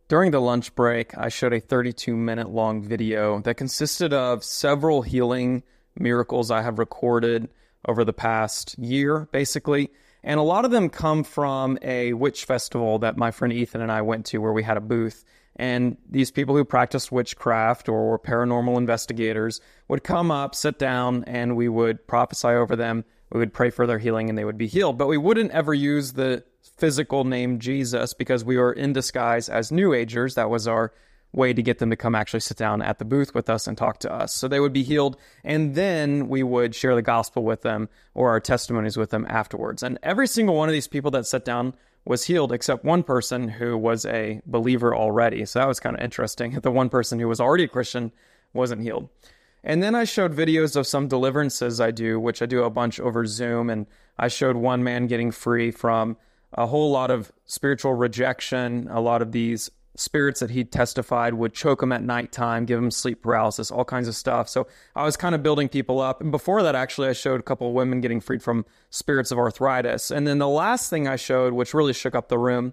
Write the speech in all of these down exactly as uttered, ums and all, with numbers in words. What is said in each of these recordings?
During the lunch break, I showed a thirty-two minute long video that consisted of several healing miracles I have recorded over the past year, basically. And a lot of them come from a witch festival that my friend Ethan and I went to, where we had a booth. And these people who practiced witchcraft or were paranormal investigators would come up, sit down, and we would prophesy over them. We would pray for their healing and they would be healed. But we wouldn't ever use the physical name Jesus because we were in disguise as New Agers. That was our way to get them to come actually sit down at the booth with us and talk to us. So they would be healed, and then we would share the gospel with them or our testimonies with them afterwards. And every single one of these people that sat down was healed, except one person who was a believer already. So that was kind of interesting. The one person who was already a Christian wasn't healed. And then I showed videos of some deliverances I do, which I do a bunch over Zoom. And I showed one man getting free from a whole lot of spiritual rejection. A lot of these spirits that he testified would choke him at nighttime, give him sleep paralysis, all kinds of stuff. So I was kind of building people up. And before that, actually, I showed a couple of women getting freed from spirits of arthritis. And then the last thing I showed, which really shook up the room,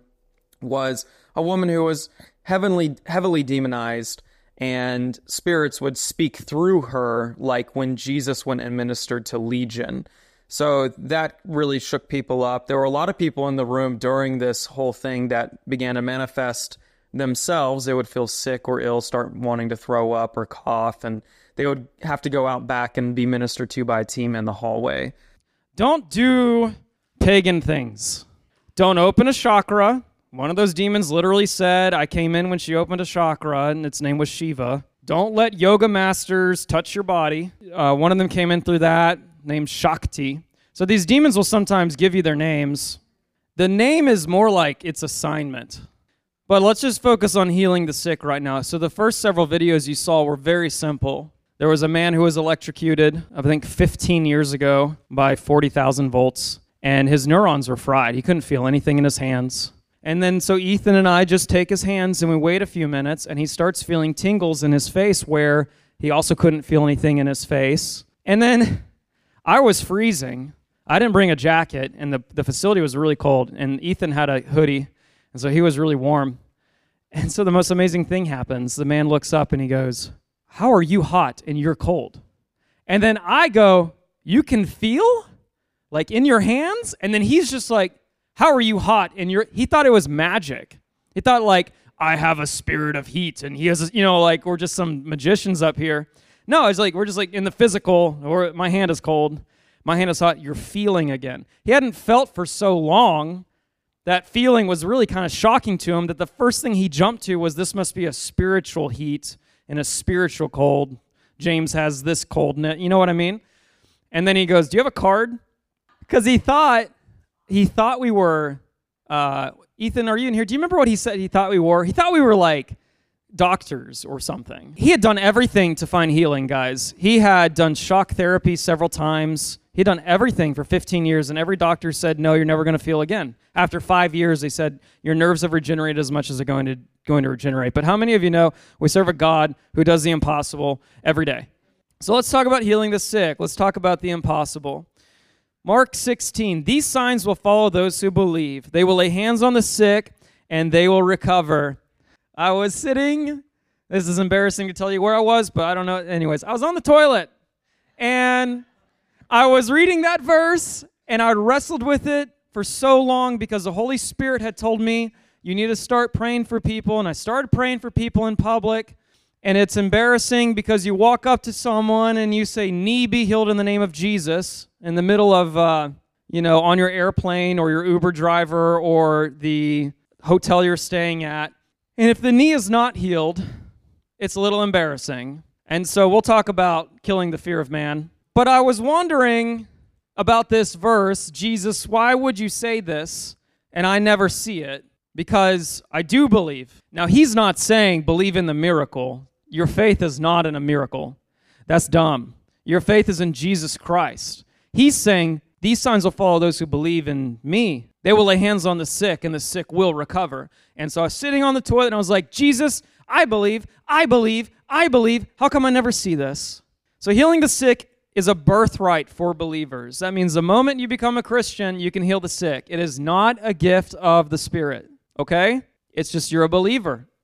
was a woman who was heavily, heavily demonized, and spirits would speak through her, like when Jesus went and ministered to Legion. So that really shook people up. There were a lot of people in the room during this whole thing that began to manifest themselves. They would feel sick or ill, start wanting to throw up or cough, and they would have to go out back and be ministered to by a team in the hallway. Don't do pagan things. Don't open a chakra. One of those demons literally said, I came in when she opened a chakra, and its name was Shiva. Don't let yoga masters touch your body. Uh, one of them came in through that, named Shakti. So these demons will sometimes give you their names. The name is more like its assignment. But let's just focus on healing the sick right now. So the first several videos you saw were very simple. There was a man who was electrocuted, I think fifteen years ago, by forty thousand volts, and his neurons were fried. He couldn't feel anything in his hands. And then so Ethan and I just take his hands and we wait a few minutes, and he starts feeling tingles in his face where he also couldn't feel anything in his face. And then I was freezing. I didn't bring a jacket, and the, the facility was really cold, and Ethan had a hoodie, and so he was really warm. And so the most amazing thing happens. The man looks up and he goes, how are you hot and you're cold? And then I go, you can feel? Like in your hands? And then he's just like, how are you hot and you're... He thought it was magic. He thought like, I have a spirit of heat, and he has, a, you know, like we're just some magicians up here. No, it's like, we're just like in the physical, or my hand is cold, my hand is hot, you're feeling again. He hadn't felt for so long. That feeling was really kind of shocking to him, that the first thing he jumped to was, this must be a spiritual heat and a spiritual cold. James has this cold, you know what I mean? And then he goes, do you have a card? Because he thought, he thought we were, uh, Ethan, are you in here? Do you remember what he said he thought we were? He thought we were like doctors or something. He had done everything to find healing, guys. He had done shock therapy several times. He'd done everything for fifteen years, and every doctor said, no, you're never going to feel again. After five years, they said, your nerves have regenerated as much as they're going to, going to regenerate. But how many of you know we serve a God who does the impossible every day? So let's talk about healing the sick. Let's talk about the impossible. Mark sixteen, these signs will follow those who believe. They will lay hands on the sick, and they will recover. I was sitting, this is embarrassing to tell you where I was, but I don't know. Anyways, I was on the toilet, and I was reading that verse, and I wrestled with it for so long because the Holy Spirit had told me, you need to start praying for people, and I started praying for people in public, and it's embarrassing because you walk up to someone and you say, knee be healed in the name of Jesus, in the middle of, uh, you know, on your airplane or your Uber driver or the hotel you're staying at, and if the knee is not healed, it's a little embarrassing. And so we'll talk about killing the fear of man. But I was wondering about this verse, Jesus, why would you say this? And I never see it, because I do believe. Now, he's not saying believe in the miracle. Your faith is not in a miracle. That's dumb. Your faith is in Jesus Christ. He's saying these signs will follow those who believe in me. They will lay hands on the sick, and the sick will recover. And so I was sitting on the toilet, and I was like, Jesus, I believe, I believe, I believe. How come I never see this? So healing the sick is a birthright for believers. That means the moment you become a Christian, you can heal the sick. It is not a gift of the Spirit, okay? It's just you're a believer.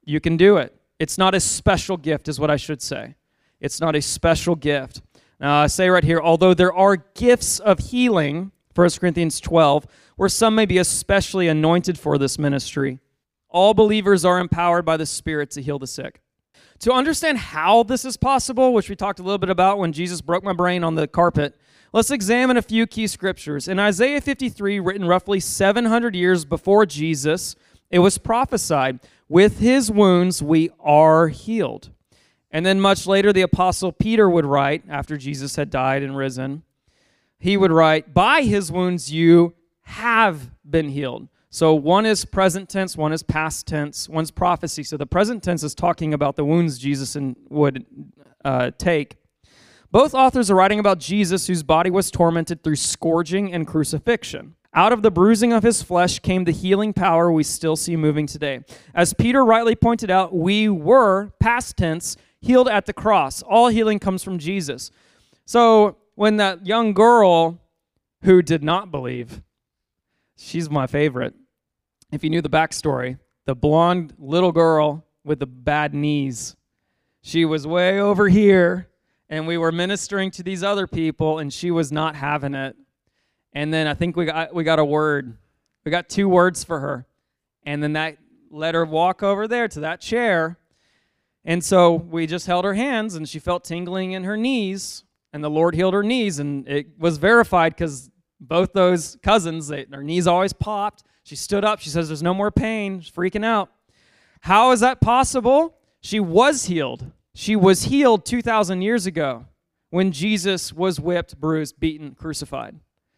You can do it. It's not a special gift, is what I should say. It's not a special gift. Now, I say right here, although there are gifts of healing, First Corinthians twelve, where some may be especially anointed for this ministry, all believers are empowered by the Spirit to heal the sick. To understand how this is possible, which we talked a little bit about when Jesus broke my brain on the carpet, let's examine a few key scriptures. In Isaiah fifty-three, written roughly seven hundred years before Jesus, it was prophesied, with his wounds we are healed. And then much later, the Apostle Peter would write, after Jesus had died and risen, he would write, by his wounds you have been healed. So one is present tense, one is past tense, one's prophecy. So the present tense is talking about the wounds Jesus would uh, take. Both authors are writing about Jesus, whose body was tormented through scourging and crucifixion. Out of the bruising of his flesh came the healing power we still see moving today. As Peter rightly pointed out, we were, past tense, healed at the cross. All healing comes from Jesus. So when that young girl who did not believe, she's my favorite. If you knew the backstory, the blonde little girl with the bad knees, she was way over here, and we were ministering to these other people, and she was not having it. And then I think we got we got a word. We got two words for her. And then that let her walk over there to that chair. And so we just held her hands, and she felt tingling in her knees, and the Lord healed her knees, and it was verified because both those cousins, they, their knees always popped. She stood up. She says, there's no more pain. She's freaking out. How is that possible? She was healed. She was healed two thousand years ago when Jesus was whipped, bruised, beaten, crucified.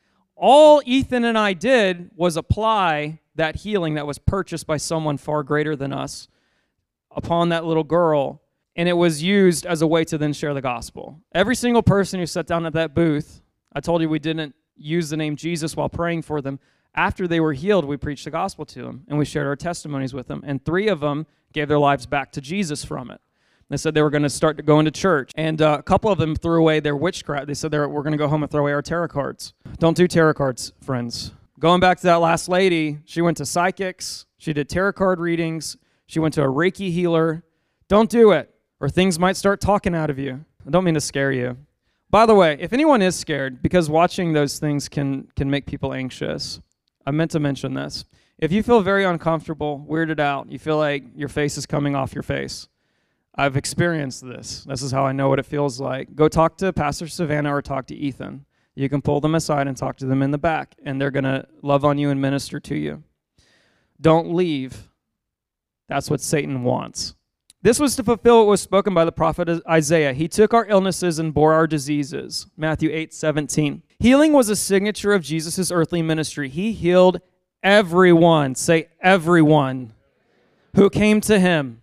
All Ethan and I did was apply that healing that was purchased by someone far greater than us upon that little girl, and it was used as a way to then share the gospel. Every single person who sat down at that booth, I told you we didn't use the name Jesus while praying for them. After they were healed, we preached the gospel to them, and we shared our testimonies with them, and three of them gave their lives back to Jesus from it. They said they were going to start to go into church, and uh, a couple of them threw away their witchcraft. They said they were, we're going to go home and throw away our tarot cards. Don't do tarot cards, friends. Going back to that last lady, she went to psychics, she did tarot card readings, she went to a Reiki healer. Don't do it, or things might start talking out of you. I don't mean to scare you. By the way, if anyone is scared, because watching those things can, can make people anxious, I meant to mention this. If you feel very uncomfortable, weirded out, you feel like your face is coming off your face, I've experienced this. This is how I know what it feels like. Go talk to Pastor Savannah or talk to Ethan. You can pull them aside and talk to them in the back, and they're going to love on you and minister to you. Don't leave. That's what Satan wants. This was to fulfill what was spoken by the prophet Isaiah. He took our illnesses and bore our diseases. Matthew eight seventeen. Healing was a signature of Jesus' earthly ministry. He healed everyone, say everyone, who came to him.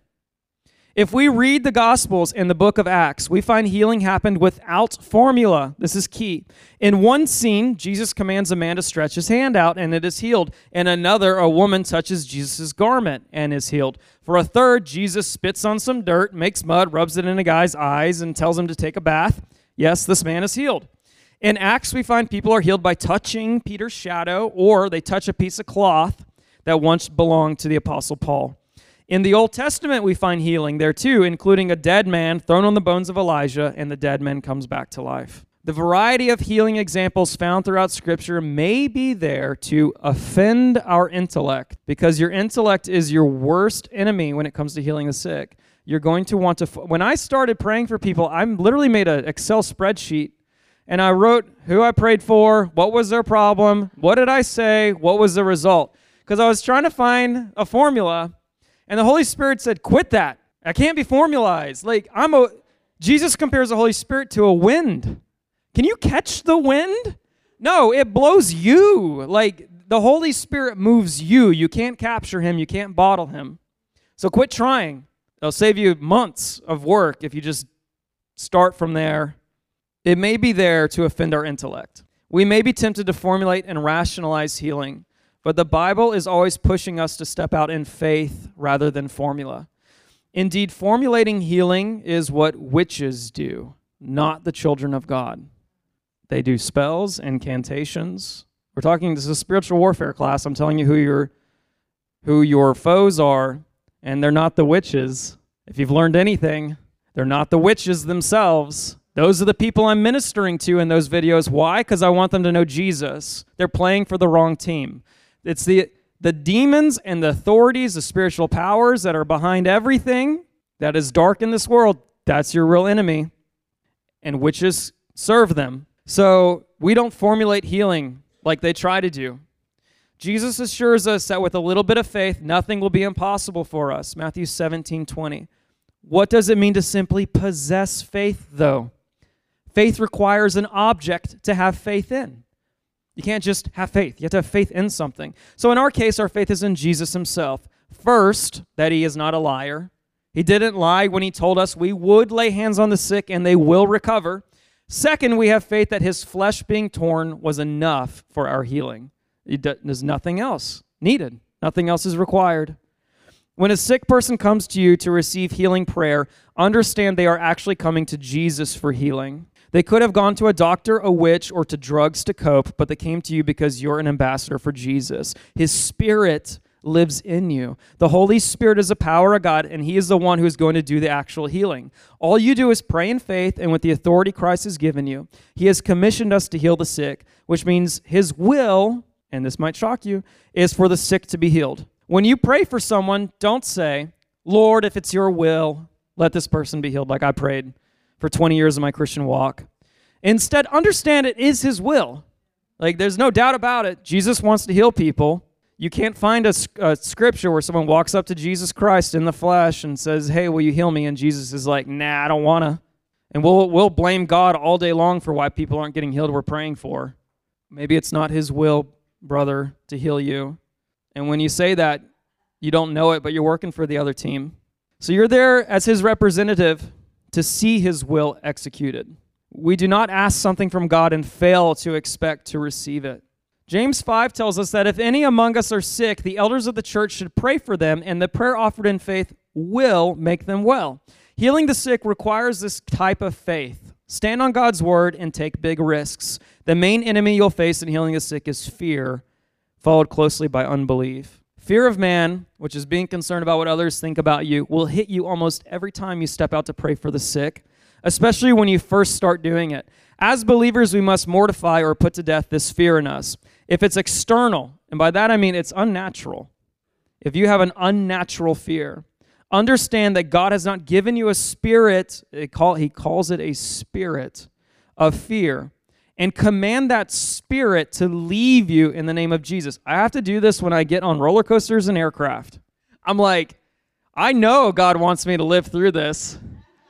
If we read the Gospels in the book of Acts, we find healing happened without formula. This is key. In one scene, Jesus commands a man to stretch his hand out, and it is healed. In another, a woman touches Jesus' garment and is healed. For a third, Jesus spits on some dirt, makes mud, rubs it in a guy's eyes, and tells him to take a bath. Yes, this man is healed. In Acts, we find people are healed by touching Peter's shadow, or they touch a piece of cloth that once belonged to the Apostle Paul. In the Old Testament, we find healing there too, including a dead man thrown on the bones of Elijah, and the dead man comes back to life. The variety of healing examples found throughout Scripture may be there to offend our intellect, because your intellect is your worst enemy when it comes to healing the sick. You're going to want to... F- when I started praying for people, I literally made an Excel spreadsheet, and I wrote who I prayed for, what was their problem, what did I say, what was the result. Because I was trying to find a formula. And the Holy Spirit said, quit that. I can't be formalized. Like, I'm a, Jesus compares the Holy Spirit to a wind. Can you catch the wind? No, it blows you. Like, the Holy Spirit moves you. You can't capture him. You can't bottle him. So quit trying. It'll save you months of work if you just start from there. It may be there to offend our intellect. We may be tempted to formulate and rationalize healing. But the Bible is always pushing us to step out in faith rather than formula. Indeed, formulating healing is what witches do, not the children of God. They do spells, incantations. We're talking, this is a spiritual warfare class. I'm telling you who your, who your foes are. And they're not the witches. If you've learned anything, they're not the witches themselves. Those are the people I'm ministering to in those videos. Why? Because I want them to know Jesus. They're playing for the wrong team. It's the, the demons and the authorities, the spiritual powers that are behind everything that is dark in this world. That's your real enemy. And witches serve them. So we don't formulate healing like they try to do. Jesus assures us that with a little bit of faith, nothing will be impossible for us. Matthew seventeen twenty. What does it mean to simply possess faith, though? Faith requires an object to have faith in. You can't just have faith. You have to have faith in something. So in our case, our faith is in Jesus himself. First, that he is not a liar. He didn't lie when he told us we would lay hands on the sick and they will recover. Second, we have faith that his flesh being torn was enough for our healing. There's nothing else needed. Nothing else is required. When a sick person comes to you to receive healing prayer, understand they are actually coming to Jesus for healing. They could have gone to a doctor, a witch, or to drugs to cope, but they came to you because you're an ambassador for Jesus. His Spirit lives in you. The Holy Spirit is a power of God, and he is the one who is going to do the actual healing. All you do is pray in faith and with the authority Christ has given you. He has commissioned us to heal the sick, which means his will, and this might shock you, is for the sick to be healed. When you pray for someone, don't say, Lord, if it's your will, let this person be healed like I prayed for twenty years of my Christian walk. Instead, understand it is his will. Like, there's no doubt about it. Jesus wants to heal people. You can't find a, a scripture where someone walks up to Jesus Christ in the flesh and says, hey, will you heal me? And Jesus is like, nah, I don't want to. And we'll, we'll blame God all day long for why people aren't getting healed we're praying for. Maybe it's not his will, brother, to heal you. And when you say that, you don't know it, but you're working for the other team. So you're there as his representative to see his will executed. We do not ask something from God and fail to expect to receive it. James five tells us that if any among us are sick, the elders of the church should pray for them, and the prayer offered in faith will make them well. Healing the sick requires this type of faith. Stand on God's word and take big risks. The main enemy you'll face in healing the sick is fear, followed closely by unbelief. Fear of man, which is being concerned about what others think about you, will hit you almost every time you step out to pray for the sick, especially when you first start doing it. As believers, we must mortify or put to death this fear in us. If it's external, and by that I mean it's unnatural, if you have an unnatural fear, understand that God has not given you a spirit, he calls it a spirit of fear, and command that spirit to leave you in the name of Jesus. I have to do this when I get on roller coasters and aircraft. I'm like, I know God wants me to live through this.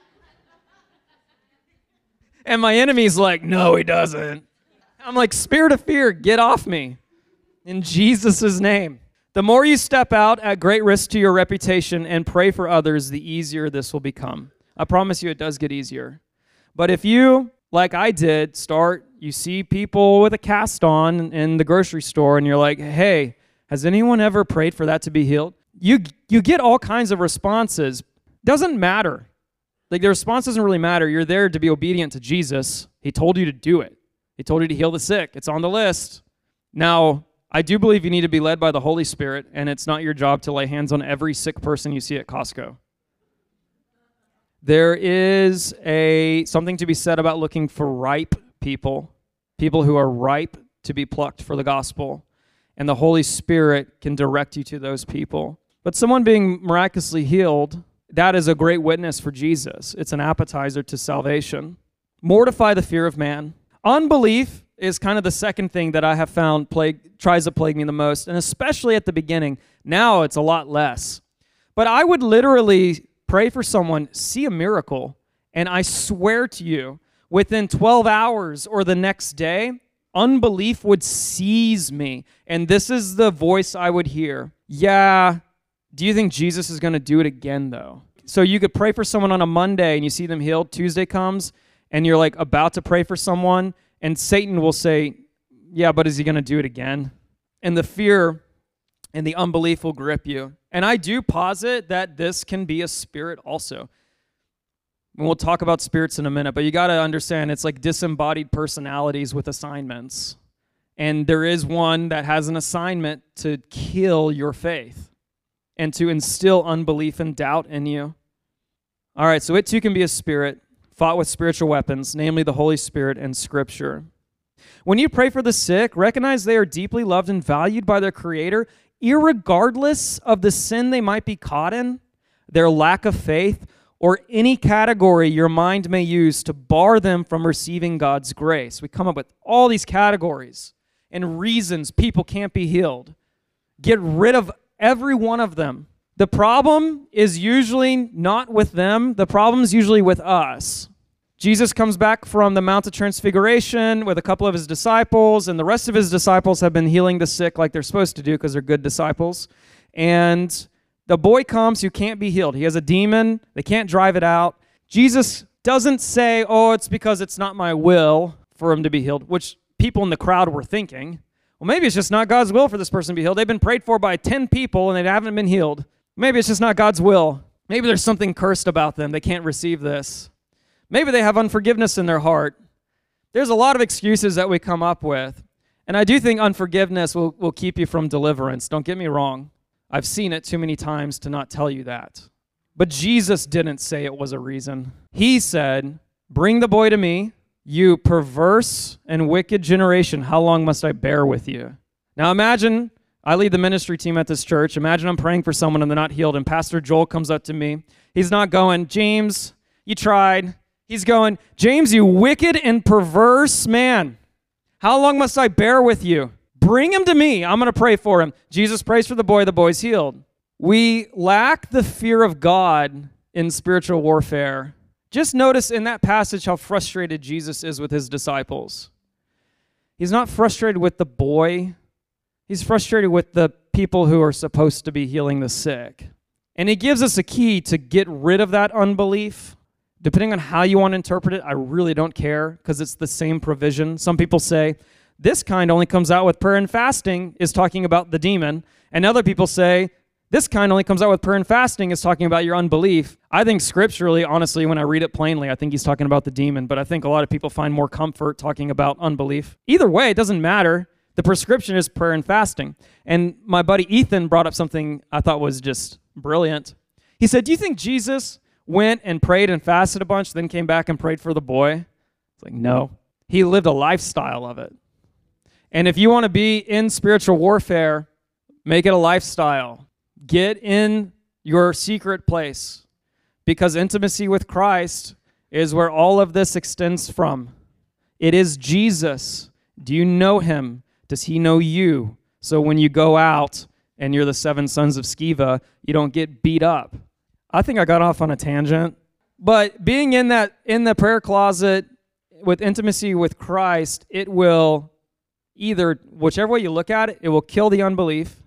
And my enemy's like, no, he doesn't. I'm like, spirit of fear, get off me in Jesus' name. The more you step out at great risk to your reputation and pray for others, the easier this will become. I promise you it does get easier. But if you, like I did, start, you see people with a cast on in the grocery store and you're like, hey, has anyone ever prayed for that to be healed? You, you get all kinds of responses. Doesn't matter. Like, the response doesn't really matter. You're there to be obedient to Jesus. He told you to do it. He told you to heal the sick. It's on the list. Now, I do believe you need to be led by the Holy Spirit, and it's not your job to lay hands on every sick person you see at Costco. There is a something to be said about looking for ripe people, people who are ripe to be plucked for the gospel, and the Holy Spirit can direct you to those people. But someone being miraculously healed, that is a great witness for Jesus. It's an appetizer to salvation. Mortify the fear of man. Unbelief is kind of the second thing that I have found plague, tries to plague me the most, and especially at the beginning. Now it's a lot less. But I would literally pray for someone, see a miracle, and I swear to you, within twelve hours or the next day, unbelief would seize me. And this is the voice I would hear. Yeah, do you think Jesus is going to do it again, though? So you could pray for someone on a Monday and you see them healed. Tuesday comes and you're like about to pray for someone and Satan will say, yeah, but is he going to do it again? And the fear and the unbelief will grip you. And I do posit that this can be a spirit also. And we'll talk about spirits in a minute, but you got to understand it's like disembodied personalities with assignments. And there is one that has an assignment to kill your faith. and to instill unbelief and doubt in you. All right, so it too can be a spirit, fought with spiritual weapons, namely the Holy Spirit and Scripture. When you pray for the sick, recognize they are deeply loved and valued by their Creator, irregardless of the sin they might be caught in, their lack of faith, or any category your mind may use to bar them from receiving God's grace. We come up with all these categories and reasons people can't be healed. Get rid of every one of them. The problem is usually not with them. The problem is usually with us. Jesus comes back from the Mount of Transfiguration with a couple of his disciples, and the rest of his disciples have been healing the sick like they're supposed to do because they're good disciples. And the boy comes who can't be healed. He has a demon. They can't drive it out. Jesus doesn't say, oh, it's because it's not my will for him to be healed, which people in the crowd were thinking. Well, maybe it's just not God's will for this person to be healed. They've been prayed for by ten people and they haven't been healed. Maybe it's just not God's will. Maybe there's something cursed about them. They can't receive this. Maybe they have unforgiveness in their heart. There's a lot of excuses that we come up with. And I do think unforgiveness will, will keep you from deliverance. Don't get me wrong. I've seen it too many times to not tell you that. But Jesus didn't say it was a reason. He said, bring the boy to me, you perverse and wicked generation. How long must I bear with you? Now imagine, I lead the ministry team at this church. Imagine I'm praying for someone and they're not healed, and Pastor Joel comes up to me. He's not going, James, you tried. He's going, James, you wicked and perverse man. How long must I bear with you? Bring him to me. I'm going to pray for him. Jesus prays for the boy. The boy's healed. We lack the fear of God in spiritual warfare. Just notice in that passage how frustrated Jesus is with his disciples. He's not frustrated with the boy. He's frustrated with the people who are supposed to be healing the sick. And he gives us a key to get rid of that unbelief. Depending on how you want to interpret it, I really don't care because it's the same provision. Some people say, this kind only comes out with prayer and fasting is talking about the demon. And other people say, this kind only comes out with prayer and fasting is talking about your unbelief. I think scripturally, honestly, when I read it plainly, I think he's talking about the demon. But I think a lot of people find more comfort talking about unbelief. Either way, it doesn't matter. The prescription is prayer and fasting. And my buddy Ethan brought up something I thought was just brilliant. He said, do you think Jesus went and prayed and fasted a bunch, then came back and prayed for the boy? It's like, no. He lived a lifestyle of it. And if you want to be in spiritual warfare, make it a lifestyle. Get in your secret place, because intimacy with Christ is where all of this extends from. It is Jesus. Do you know him? Does he know you? So when you go out and you're the seven sons of Sceva, you don't get beat up. I think I got off on a tangent, but being in that in the prayer closet with intimacy with Christ, it will either, whichever way you look at it, it will kill the unbelief,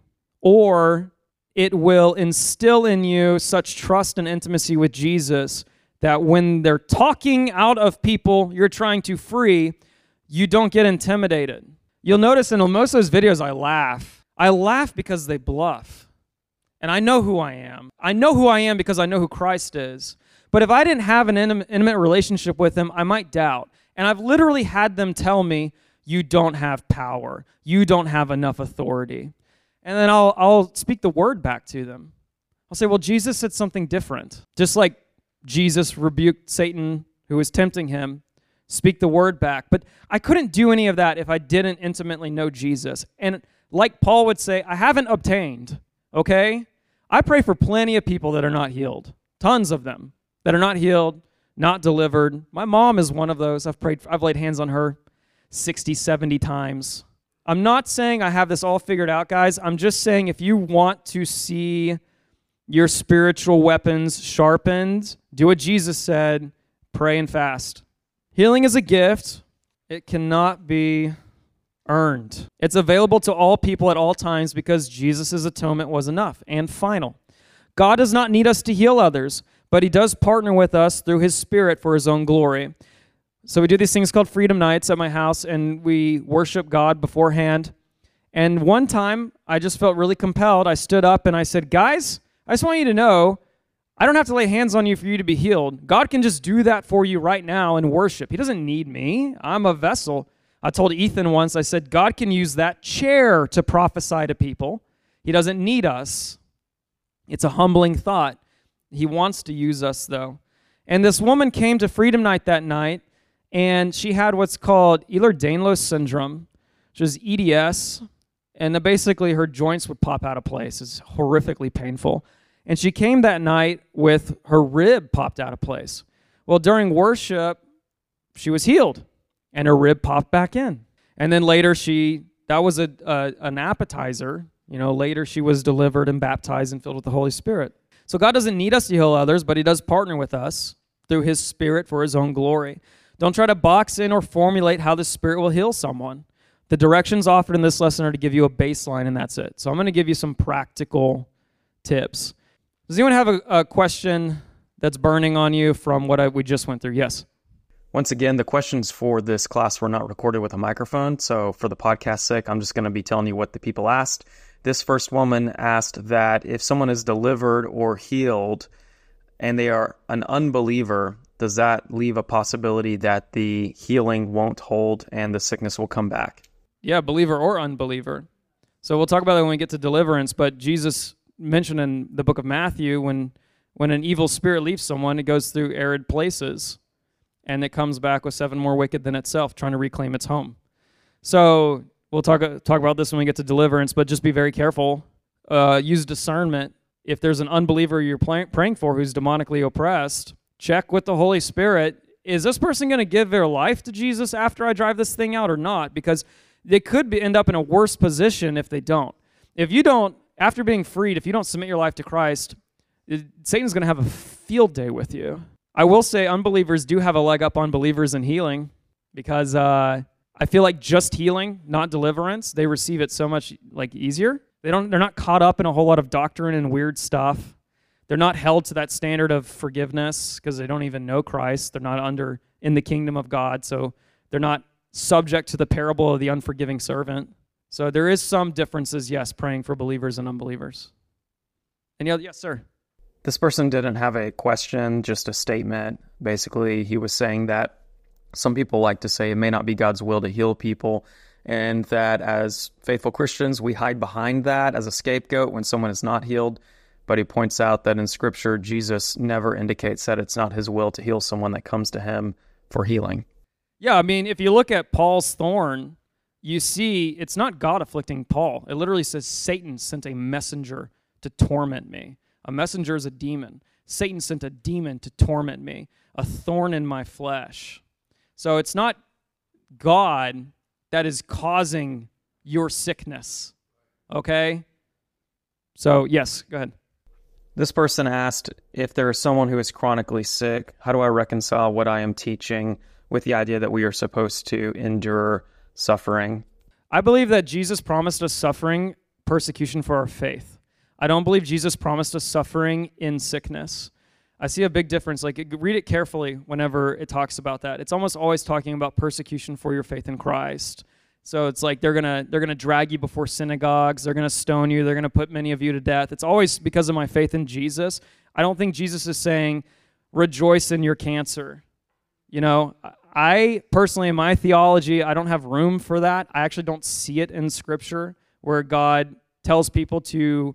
or it will instill in you such trust and intimacy with Jesus that when they're talking out of people you're trying to free, you don't get intimidated. You'll notice in most of those videos I laugh. I laugh because they bluff. And I know who I am. I know who I am because I know who Christ is. But if I didn't have an intimate relationship with him, I might doubt. And I've literally had them tell me, you don't have power. You don't have enough authority. And then I'll, I'll speak the word back to them. I'll say, well, Jesus said something different. Just like Jesus rebuked Satan who was tempting him, speak the word back. But I couldn't do any of that if I didn't intimately know Jesus. And like Paul would say, I haven't obtained, okay? I pray for plenty of people that are not healed. Tons of them that are not healed, not delivered. My mom is one of those. I've prayed, I've laid hands on her sixty, seventy times. I'm not saying I have this all figured out, guys. I'm just saying if you want to see your spiritual weapons sharpened, do what Jesus said, pray and fast. Healing is a gift. It cannot be earned. It's available to all people at all times because Jesus' atonement was enough and final. God does not need us to heal others, but he does partner with us through his Spirit for his own glory. So we do these things called Freedom Nights at my house, and we worship God beforehand. And one time, I just felt really compelled. I stood up and I said, guys, I just want you to know, I don't have to lay hands on you for you to be healed. God can just do that for you right now in worship. He doesn't need me. I'm a vessel. I told Ethan once, I said, God can use that chair to prophesy to people. He doesn't need us. It's a humbling thought. He wants to use us, though. And this woman came to Freedom Night that night, and she had what's called Ehlers-Danlos syndrome, which is E D S, and then basically her joints would pop out of place. It's horrifically painful. And she came that night with her rib popped out of place. Well, during worship, she was healed, and her rib popped back in. And then later, she that was a, a an appetizer. You know, later she was delivered and baptized and filled with the Holy Spirit. So God doesn't need us to heal others, but he does partner with us through his Spirit for his own glory. Don't try to box in or formulate how the Spirit will heal someone. The directions offered in this lesson are to give you a baseline, and that's it. So I'm going to give you some practical tips. Does anyone have a, a question that's burning on you from what I, we just went through? Yes. Once again, the questions for this class were not recorded with a microphone, so for the podcast's sake, I'm just going to be telling you what the people asked. This first woman asked that if someone is delivered or healed and they are an unbeliever, does that leave a possibility that the healing won't hold and the sickness will come back? Yeah, believer or unbeliever. So we'll talk about that when we get to deliverance, but Jesus mentioned in the book of Matthew when, when an evil spirit leaves someone, it goes through arid places, and it comes back with seven more wicked than itself, trying to reclaim its home. So we'll talk talk about this when we get to deliverance, but just be very careful. Uh, use discernment. If there's an unbeliever you're play, praying for who's demonically oppressed, check with the Holy Spirit. Is this person going to give their life to Jesus after I drive this thing out or not? Because they could be, end up in a worse position if they don't. If you don't, after being freed, if you don't submit your life to Christ, it, Satan's going to have a field day with you. I will say unbelievers do have a leg up on believers in healing because uh, I feel like just healing, not deliverance, they receive it so much like easier. They don't, they're not caught up in a whole lot of doctrine and weird stuff. They're not held to that standard of forgiveness because they don't even know Christ. They're not under in the kingdom of God, so they're not subject to the parable of the unforgiving servant. So there is some differences, yes, praying for believers and unbelievers. Any other? Yes, sir. This person didn't have a question, just a statement. Basically, he was saying that some people like to say it may not be God's will to heal people, and that as faithful Christians, we hide behind that as a scapegoat when someone is not healed. But he points out that in Scripture, Jesus never indicates that it's not his will to heal someone that comes to him for healing. Yeah, I mean, if you look at Paul's thorn, you see it's not God afflicting Paul. It literally says Satan sent a messenger to torment me. A messenger is a demon. Satan sent a demon to torment me, a thorn in my flesh. So it's not God that is causing your sickness, okay? So, yes, go ahead. This person asked, if there is someone who is chronically sick, how do I reconcile what I am teaching with the idea that we are supposed to endure suffering? I believe that Jesus promised us suffering, persecution for our faith. I don't believe Jesus promised us suffering in sickness. I see a big difference. Like, read it carefully whenever it talks about that. It's almost always talking about persecution for your faith in Christ. So it's like they're gonna they're gonna drag you before synagogues. They're gonna stone you. They're gonna put many of you to death. It's always because of my faith in Jesus. I don't think Jesus is saying, rejoice in your cancer. You know, I personally, in my theology, I don't have room for that. I actually don't see it in Scripture where God tells people to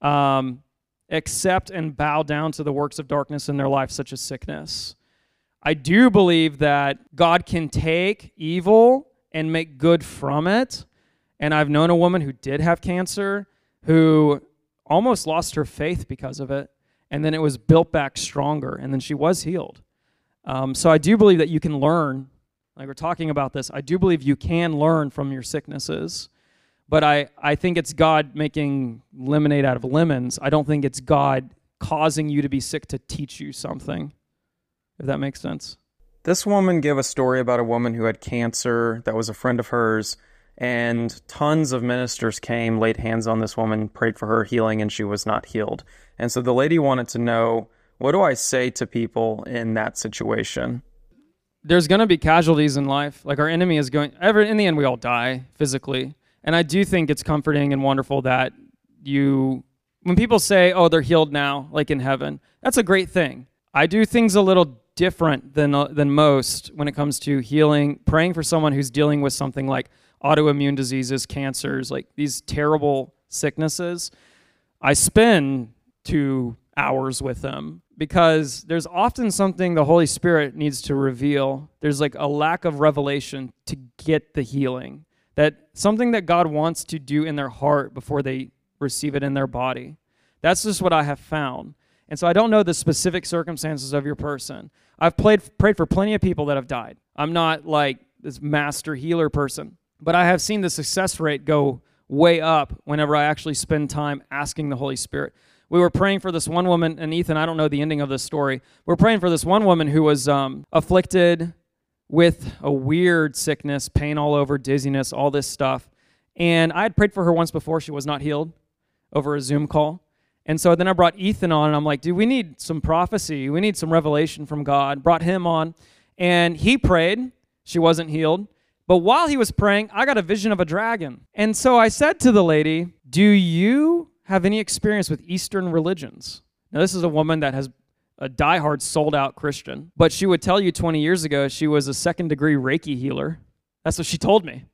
um, accept and bow down to the works of darkness in their life, such as sickness. I do believe that God can take evil and make good from it. And I've known a woman who did have cancer who almost lost her faith because of it. And then it was built back stronger. And then she was healed. Um, so I do believe that you can learn, like we're talking about this, I do believe you can learn from your sicknesses. But I, I think it's God making lemonade out of lemons. I don't think it's God causing you to be sick to teach you something, if that makes sense. This woman gave a story about a woman who had cancer that was a friend of hers, and tons of ministers came, laid hands on this woman, prayed for her healing, and she was not healed. And so the lady wanted to know, what do I say to people in that situation? There's going to be casualties in life. Like our enemy is going, ever in the end we all die physically. And I do think it's comforting and wonderful that you, when people say, oh, they're healed now, like in heaven, that's a great thing. I do things a little different than uh, than most when it comes to healing, praying for someone who's dealing with something like autoimmune diseases, cancers, like these terrible sicknesses. I spend two hours with them, because there's often something the Holy Spirit needs to reveal. There's like a lack of revelation to get the healing, that something that God wants to do in their heart before they receive it in their body. That's just what I have found. And so I don't know the specific circumstances of your person. I've played, prayed for plenty of people that have died. I'm not like this master healer person, but I have seen the success rate go way up whenever I actually spend time asking the Holy Spirit. We were praying for this one woman, and Ethan, I don't know the ending of this story. We're praying for this one woman who was um, afflicted with a weird sickness, pain all over, dizziness, all this stuff. And I had prayed for her once before. She was not healed over a Zoom call. And so then I brought Ethan on, and I'm like, dude, we need some prophecy. We need some revelation from God. Brought him on, and he prayed. She wasn't healed. But while he was praying, I got a vision of a dragon. And so I said to the lady, do you have any experience with Eastern religions? Now, this is a woman that has a diehard sold-out Christian, but she would tell you twenty years ago she was a second-degree Reiki healer. That's what she told me.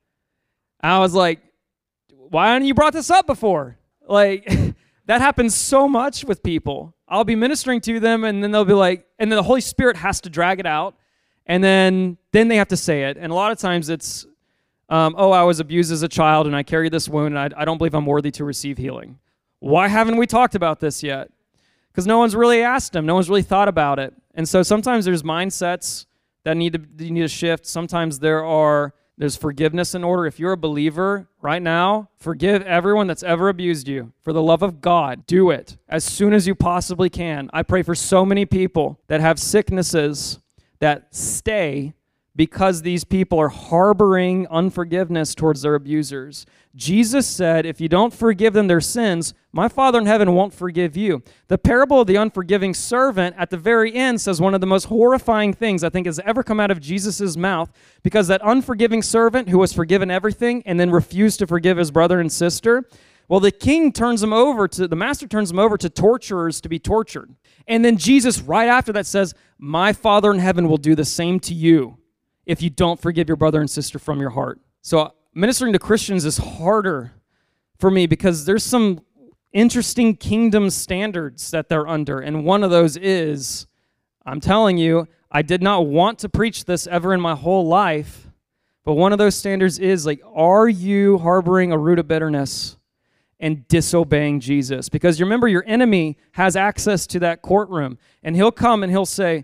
I was like, why hadn't you brought this up before? Like, that happens so much with people. I'll be ministering to them, and then they'll be like, and then the Holy Spirit has to drag it out, and then, then they have to say it. And a lot of times it's, um, oh, I was abused as a child, and I carry this wound, and I, I don't believe I'm worthy to receive healing. Why haven't we talked about this yet? Because no one's really asked them. No one's really thought about it. And so sometimes there's mindsets that need to you need to shift. Sometimes there are there's forgiveness in order. If you're a believer right now, forgive everyone that's ever abused you. For the love of God, do it as soon as you possibly can. I pray for so many people that have sicknesses that stay because these people are harboring unforgiveness towards their abusers. Jesus said, if you don't forgive them their sins, my Father in heaven won't forgive you. The parable of the unforgiving servant at the very end says one of the most horrifying things I think has ever come out of Jesus' mouth, because that unforgiving servant who was forgiven everything and then refused to forgive his brother and sister, well, the king turns him over to, the master turns him over to torturers to be tortured. And then Jesus right after that says, my Father in heaven will do the same to you if you don't forgive your brother and sister from your heart. So ministering to Christians is harder for me because there's some interesting kingdom standards that they're under. And one of those is, I'm telling you, I did not want to preach this ever in my whole life, but one of those standards is like, are you harboring a root of bitterness and disobeying Jesus? Because you remember, your enemy has access to that courtroom, and he'll come and he'll say,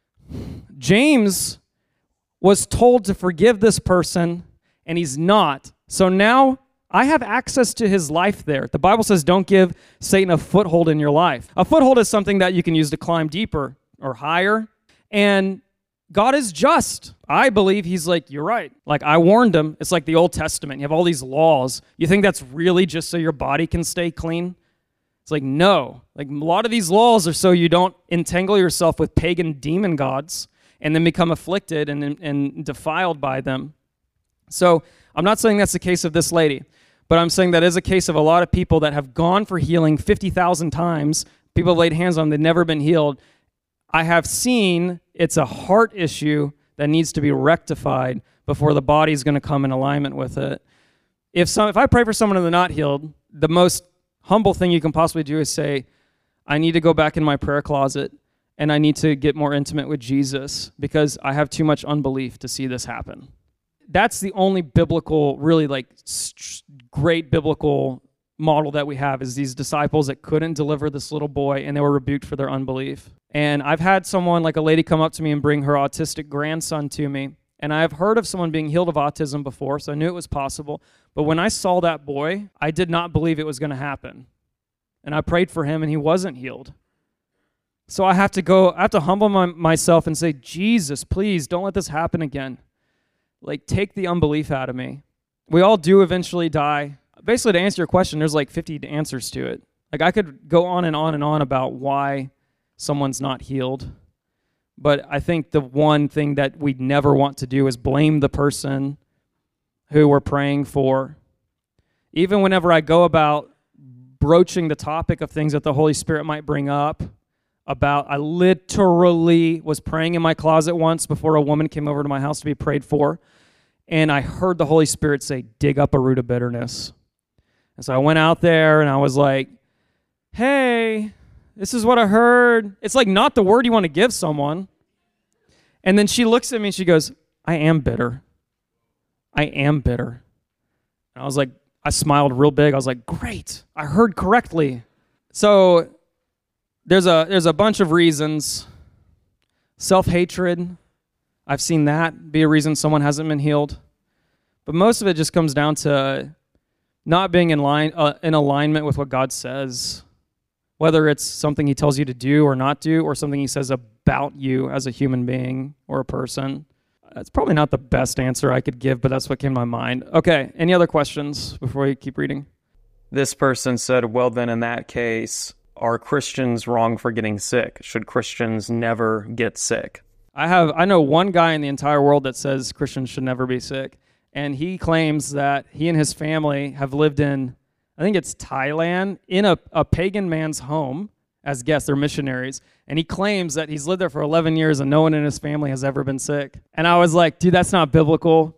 James was told to forgive this person, and he's not. So now I have access to his life there. The Bible says don't give Satan a foothold in your life. A foothold is something that you can use to climb deeper or higher. And God is just. I believe he's like, you're right. Like, I warned him. It's like the Old Testament. You have all these laws. You think that's really just so your body can stay clean? It's like, no. Like, a lot of these laws are so you don't entangle yourself with pagan demon gods and then become afflicted and, and defiled by them. So I'm not saying that's the case of this lady, but I'm saying that is a case of a lot of people that have gone for healing fifty thousand times. People have laid hands on them, they've never been healed. I have seen it's a heart issue that needs to be rectified before the body's going to come in alignment with it. If some, if I pray for someone and they're not healed, the most humble thing you can possibly do is say, I need to go back in my prayer closet and I need to get more intimate with Jesus because I have too much unbelief to see this happen. That's the only biblical, really like great biblical model that we have, is these disciples that couldn't deliver this little boy and they were rebuked for their unbelief. And I've had someone, like a lady, come up to me and bring her autistic grandson to me. And I've heard of someone being healed of autism before, so I knew it was possible. But when I saw that boy, I did not believe it was going to happen. And I prayed for him and he wasn't healed. So I have to go, I have to humble my, myself and say, Jesus, please don't let this happen again. Like, take the unbelief out of me. We all do eventually die. Basically, to answer your question, there's like fifty answers to it. Like, I could go on and on and on about why someone's not healed. But I think the one thing that we'd never want to do is blame the person who we're praying for. Even whenever I go about broaching the topic of things that the Holy Spirit might bring up, about, I literally was praying in my closet once before a woman came over to my house to be prayed for, and I heard the Holy Spirit say, dig up a root of bitterness. And so I went out there and I was like, hey, This is what I heard. It's like not the word you want to give someone. And then she looks at me and she goes, I am bitter. I am bitter. And I was like, I smiled real big. I was like, great, I heard correctly. So there's a there's a bunch of reasons. Self-hatred, I've seen that be a reason someone hasn't been healed. But most of it just comes down to not being in line uh, in alignment with what God says. Whether it's something he tells you to do or not do, or something he says about you as a human being or a person. That's probably not the best answer I could give, but that's what came to my mind. Okay, any other questions before we keep reading? This person said, well, then in that case, are Christians wrong for getting sick? Should Christians never get sick? I have I know one guy in the entire world that says Christians should never be sick, and he claims that he and his family have lived in, I think it's Thailand, in a, a pagan man's home as guests. They're missionaries. And he claims that he's lived there for eleven years and no one in his family has ever been sick. And I was like, dude, that's not biblical.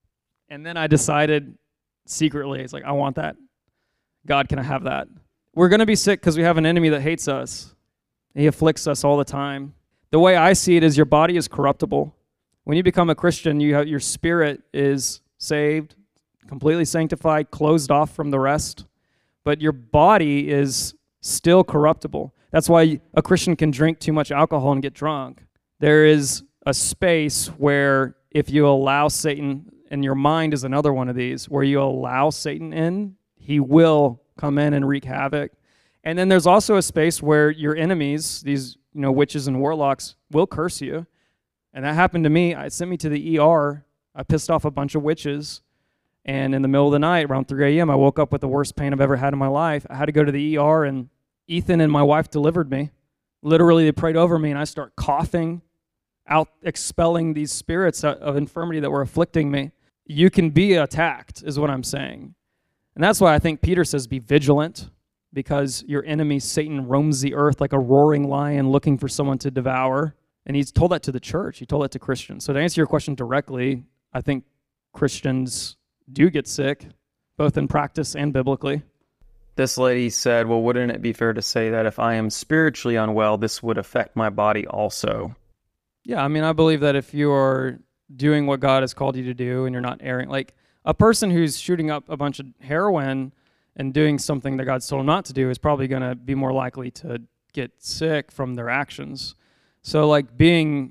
And then I decided secretly, it's like, I want that. God, can I have that? We're going to be sick because we have an enemy that hates us. He afflicts us all the time. The way I see it is your body is corruptible. When you become a Christian, you have, your spirit is saved, completely sanctified, closed off from the rest. But your body is still corruptible. That's why a Christian can drink too much alcohol and get drunk. There is a space where if you allow Satan, and your mind is another one of these, where you allow Satan in, he will come in and wreak havoc. And then there's also a space where your enemies, these you know witches and warlocks, will curse you. And that happened to me. It sent me to the E R. I pissed off a bunch of witches. And in the middle of the night, around three a.m., I woke up with the worst pain I've ever had in my life. I had to go to the E R, and Ethan and my wife delivered me. Literally, they prayed over me, and I start coughing out, expelling these spirits of infirmity that were afflicting me. You can be attacked, is what I'm saying. And that's why I think Peter says, be vigilant, because your enemy, Satan, roams the earth like a roaring lion looking for someone to devour. And he's told that to the church. He told that to Christians. So to answer your question directly, I think Christians do get sick, both in practice and biblically. This lady said, well, wouldn't it be fair to say that if I am spiritually unwell, this would affect my body also? Yeah, I mean, I believe that if you are doing what God has called you to do and you're not erring, like a person who's shooting up a bunch of heroin and doing something that God's told them not to do is probably going to be more likely to get sick from their actions. So like being,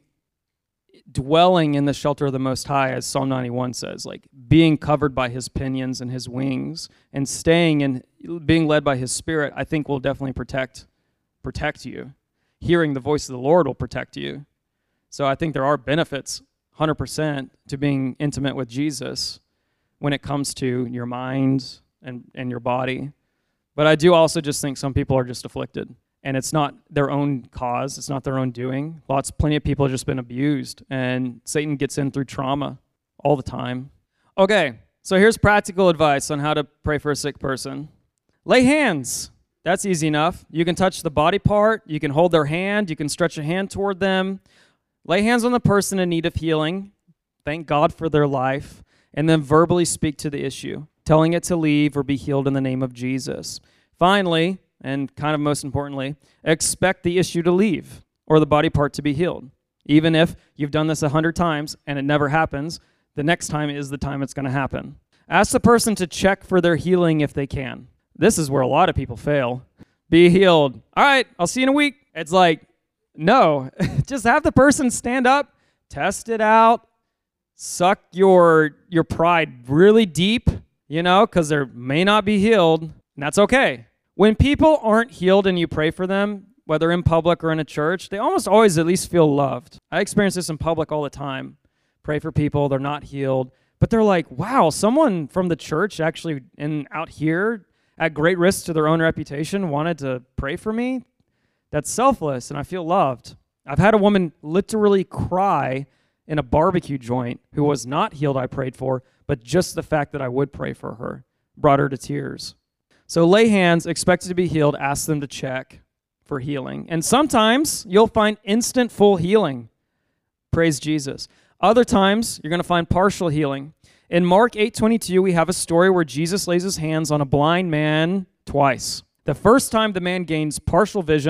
dwelling in the shelter of the Most High, as Psalm ninety-one says, like being covered by his pinions and his wings and staying in, being led by his Spirit, I think will definitely protect, protect you. Hearing the voice of the Lord will protect you. So I think there are benefits, one hundred percent, to being intimate with Jesus when it comes to your mind and, and your body. But I do also just think some people are just afflicted. And it's not their own cause. It's not their own doing. Lots, plenty of people have just been abused. And Satan gets in through trauma all the time. Okay, so here's practical advice on how to pray for a sick person. Lay hands. That's easy enough. You can touch the body part. You can hold their hand. You can stretch a hand toward them. Lay hands on the person in need of healing. Thank God for their life. And then verbally speak to the issue, telling it to leave or be healed in the name of Jesus. Finally, and kind of most importantly, expect the issue to leave or the body part to be healed. Even if you've done this a hundred times and it never happens, the next time is the time it's going to happen. Ask the person to check for their healing if they can. This is where a lot of people fail. Be healed. All right, I'll see you in a week. It's like, no. Just have the person stand up, test it out, suck your, your pride really deep, you know, because they may not be healed, and that's okay. When people aren't healed and you pray for them, whether in public or in a church, they almost always at least feel loved. I experience this in public all the time. Pray for people, they're not healed, but they're like, wow, someone from the church actually in out here at great risk to their own reputation wanted to pray for me. That's selfless, and I feel loved. I've had a woman literally cry in a barbecue joint who was not healed I prayed for, but just the fact that I would pray for her brought her to tears. So lay hands, expect it to be healed, ask them to check for healing. And sometimes you'll find instant full healing. Praise Jesus. Other times you're going to find partial healing. In Mark eight twenty-two, we have a story where Jesus lays his hands on a blind man twice. The first time the man gains partial vision,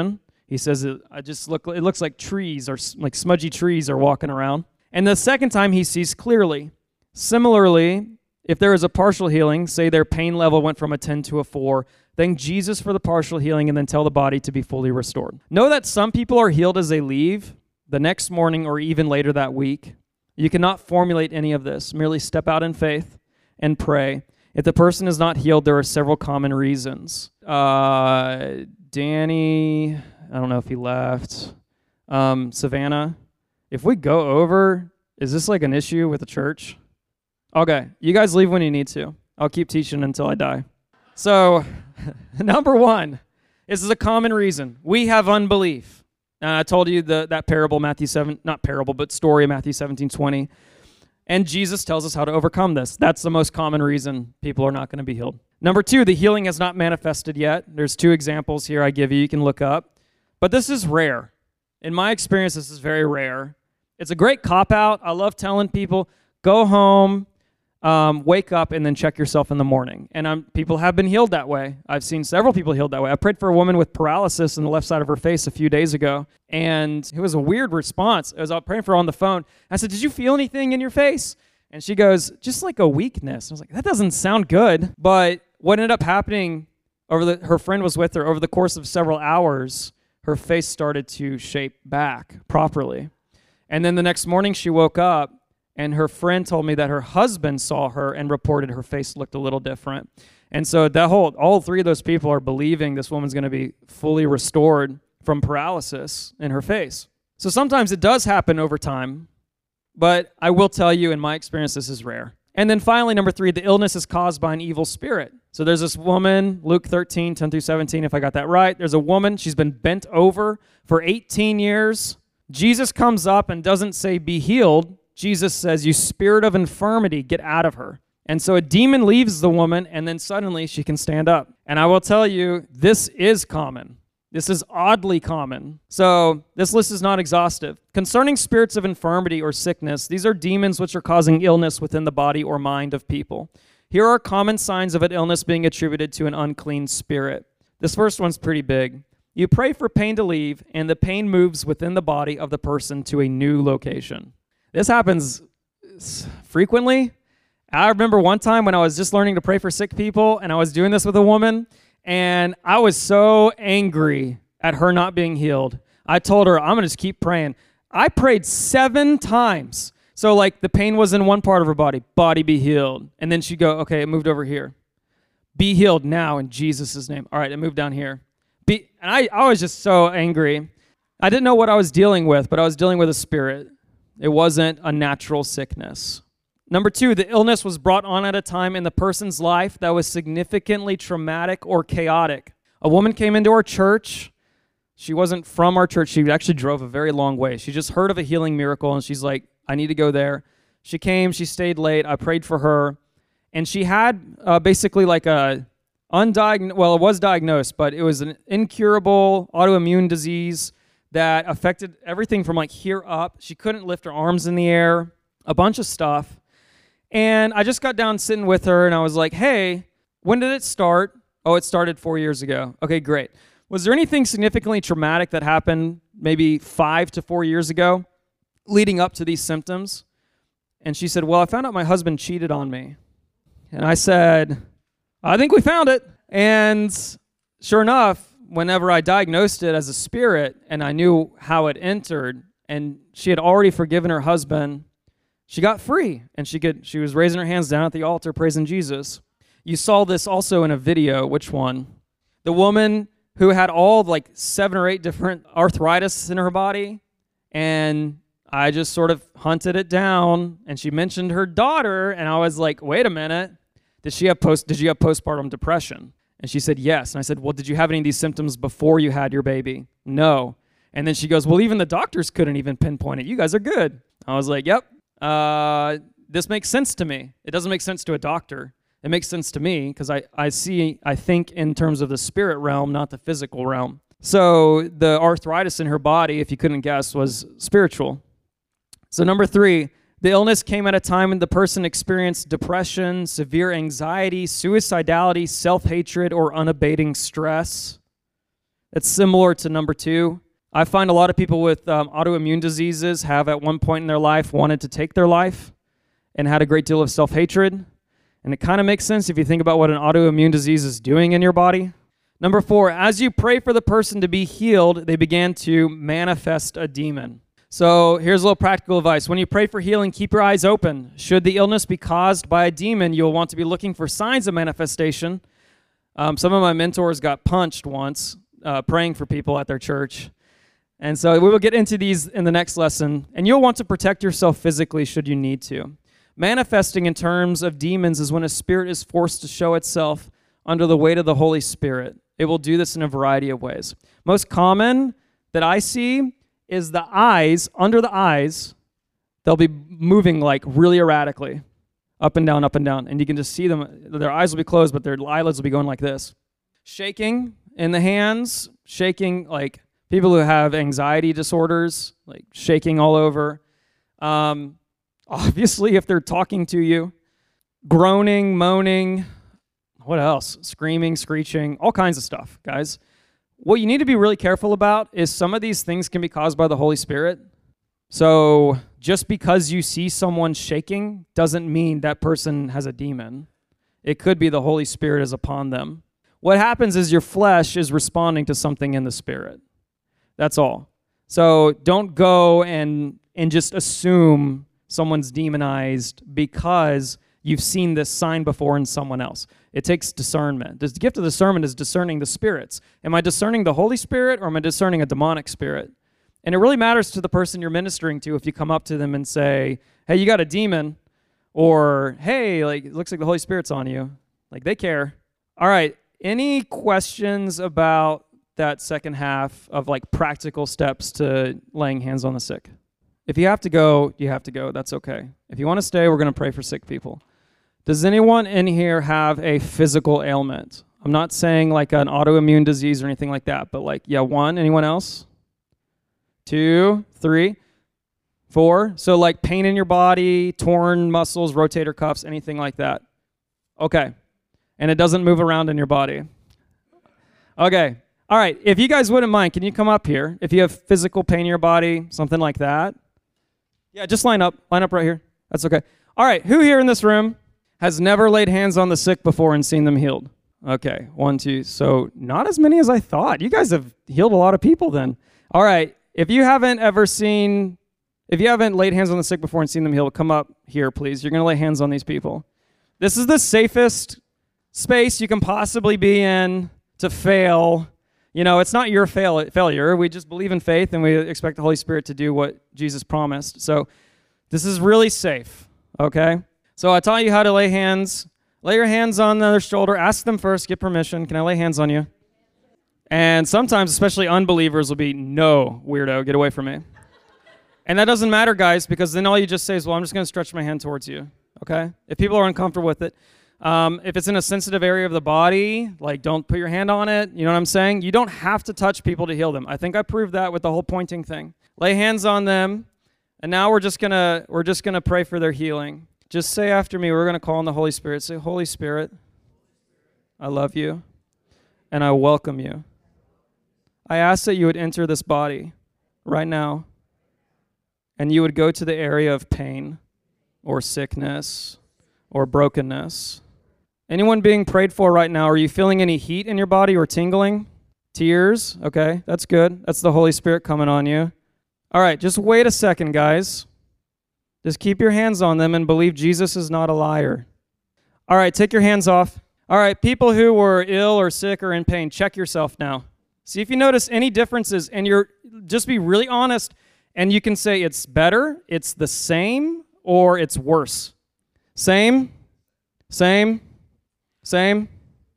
He says, it, I just look, it looks like trees or like smudgy trees are walking around. And the second time he sees clearly. Similarly, if there is a partial healing, say their pain level went from a ten to a four, thank Jesus for the partial healing and then tell the body to be fully restored. Know that some people are healed as they leave the next morning or even later that week. You cannot formulate any of this. Merely step out in faith and pray. If the person is not healed, there are several common reasons. Uh, Danny, I don't know if he left. Um, Savannah, if we go over, is this like an issue with the church? Okay, you guys leave when you need to. I'll keep teaching until I die. So, number one, this is a common reason. We have unbelief. Uh, I told you the, that parable, Matthew seven, not parable, but story of Matthew seventeen twenty. And Jesus tells us how to overcome this. That's the most common reason people are not going to be healed. Number two, the healing has not manifested yet. There's two examples here I give you. You can look up. But this is rare. In my experience, this is very rare. It's a great cop-out. I love telling people, go home, Um, wake up and then check yourself in the morning. And um, people have been healed that way. I've seen several people healed that way. I prayed for a woman with paralysis in the left side of her face a few days ago, and it was a weird response. I was out praying for her on the phone. I said, did you feel anything in your face? And she goes, just like a weakness. I was like, that doesn't sound good. But what ended up happening, over the, her friend was with her, over the course of several hours, her face started to shape back properly. And then the next morning she woke up, and her friend told me that her husband saw her and reported her face looked a little different. And so that whole, all three of those people are believing this woman's going to be fully restored from paralysis in her face. So sometimes it does happen over time, but I will tell you, in my experience, this is rare. And then finally, number three, the illness is caused by an evil spirit. So there's this woman, Luke thirteen, ten through seventeen, if I got that right. There's a woman, she's been bent over for eighteen years. Jesus comes up and doesn't say, be healed. Jesus says, you spirit of infirmity, get out of her. And so a demon leaves the woman, and then suddenly she can stand up. And I will tell you, this is common. This is oddly common. So this list is not exhaustive. Concerning spirits of infirmity or sickness, these are demons which are causing illness within the body or mind of people. Here are common signs of an illness being attributed to an unclean spirit. This first one's pretty big. You pray for pain to leave, and the pain moves within the body of the person to a new location. This happens frequently. I remember one time when I was just learning to pray for sick people, and I was doing this with a woman, and I was so angry at her not being healed. I told her, I'm going to just keep praying. I prayed seven times. So like the pain was in one part of her body, body be healed. And then she'd go, okay, it moved over here. Be healed now in Jesus' name. All right, it moved down here. Be, and I, I was just so angry. I didn't know what I was dealing with, but I was dealing with a spirit. It wasn't a natural sickness. Number two, the illness was brought on at a time in the person's life that was significantly traumatic or chaotic. A woman came into our church. She wasn't from our church. She actually drove a very long way. She just heard of a healing miracle, and she's like, I need to go there. She came. She stayed late. I prayed for her. And she had uh, basically like a undiagnosed, well, it was diagnosed, but it was an incurable autoimmune disease that affected everything from like here up. She couldn't lift her arms in the air, a bunch of stuff. And I just got down sitting with her, and I was like, hey, when did it start? Oh, it started four years ago. Okay, great. Was there anything significantly traumatic that happened maybe five to four years ago leading up to these symptoms? And she said, well, I found out my husband cheated on me. And I said, I think we found it. And sure enough, whenever I diagnosed it as a spirit and I knew how it entered, and she had already forgiven her husband, she got free, and she could. She was raising her hands down at the altar, praising Jesus. You saw this also in a video. Which one? The woman who had all like seven or eight different arthritis in her body, and I just sort of hunted it down, and she mentioned her daughter, and I was like, wait a minute, did she have post? Did you have postpartum depression? And she said, yes. And I said, well, did you have any of these symptoms before you had your baby? No. And then she goes, well, even the doctors couldn't even pinpoint it. You guys are good. I was like, yep. Uh, this makes sense to me. It doesn't make sense to a doctor. It makes sense to me because I, I see, I think in terms of the spirit realm, not the physical realm. So the arthritis in her body, if you couldn't guess, was spiritual. So number three, the illness came at a time when the person experienced depression, severe anxiety, suicidality, self-hatred, or unabating stress. It's similar to number two. I find a lot of people with um, autoimmune diseases have at one point in their life wanted to take their life and had a great deal of self-hatred. And it kind of makes sense if you think about what an autoimmune disease is doing in your body. Number four, as you pray for the person to be healed, they began to manifest a demon. So here's a little practical advice. When you pray for healing, keep your eyes open. Should the illness be caused by a demon, you'll want to be looking for signs of manifestation. Um, some of my mentors got punched once uh, praying for people at their church. And so we will get into these in the next lesson. And you'll want to protect yourself physically should you need to. Manifesting in terms of demons is when a spirit is forced to show itself under the weight of the Holy Spirit. It will do this in a variety of ways. Most common that I see is the eyes, under the eyes, they'll be moving like really erratically, up and down, up and down. And you can just see them, their eyes will be closed, but their eyelids will be going like this. Shaking in the hands, shaking like people who have anxiety disorders, like shaking all over. Um, obviously, if they're talking to you, groaning, moaning, what else? Screaming, screeching, all kinds of stuff, guys. What you need to be really careful about is some of these things can be caused by the Holy Spirit. So just because you see someone shaking doesn't mean that person has a demon. It could be the Holy Spirit is upon them. What happens is your flesh is responding to something in the Spirit. That's all. So don't go and, and just assume someone's demonized because you've seen this sign before in someone else. It takes discernment. The gift of discernment is discerning the spirits. Am I discerning the Holy Spirit or am I discerning a demonic spirit? And it really matters to the person you're ministering to if you come up to them and say, hey, you got a demon, or hey, like it looks like the Holy Spirit's on you. Like they care. All right, any questions about that second half of like practical steps to laying hands on the sick? If you have to go, you have to go. That's okay. If you want to stay, we're going to pray for sick people. Does anyone in here have a physical ailment? I'm not saying like an autoimmune disease or anything like that, but like, yeah, one. Anyone else? Two, three, four. So like pain in your body, torn muscles, rotator cuffs, anything like that. Okay. And it doesn't move around in your body. Okay. All right. If you guys wouldn't mind, can you come up here? If you have physical pain in your body, something like that. Yeah, just line up. Line up right here. That's okay. All right. Who here in this room has never laid hands on the sick before and seen them healed? Okay, one, two. So not as many as I thought. You guys have healed a lot of people then. All right, if you haven't ever seen, if you haven't laid hands on the sick before and seen them healed, come up here, please. You're going to lay hands on these people. This is the safest space you can possibly be in to fail. You know, it's not your fail failure. We just believe in faith and we expect the Holy Spirit to do what Jesus promised. So this is really safe, okay? So I taught you how to lay hands. Lay your hands on their shoulder. Ask them first. Get permission. Can I lay hands on you? And sometimes, especially unbelievers, will be, no, weirdo, get away from me. And that doesn't matter, guys, because then all you just say is, well, I'm just going to stretch my hand towards you, okay? If people are uncomfortable with it. Um, if it's in a sensitive area of the body, like don't put your hand on it. You know what I'm saying? You don't have to touch people to heal them. I think I proved that with the whole pointing thing. Lay hands on them. And now we're just going to we're just going to pray for their healing. Just say after me, we're going to call on the Holy Spirit. Say, Holy Spirit, I love you, and I welcome you. I ask that you would enter this body right now, and you would go to the area of pain or sickness or brokenness. Anyone being prayed for right now, are you feeling any heat in your body or tingling? Tears? Okay, that's good. That's the Holy Spirit coming on you. All right, just wait a second, guys. Just keep your hands on them and believe Jesus is not a liar. All right, take your hands off. All right, people who were ill or sick or in pain, check yourself now. See if you notice any differences, and you're just be really honest, and you can say it's better, it's the same, or it's worse. Same, same, same.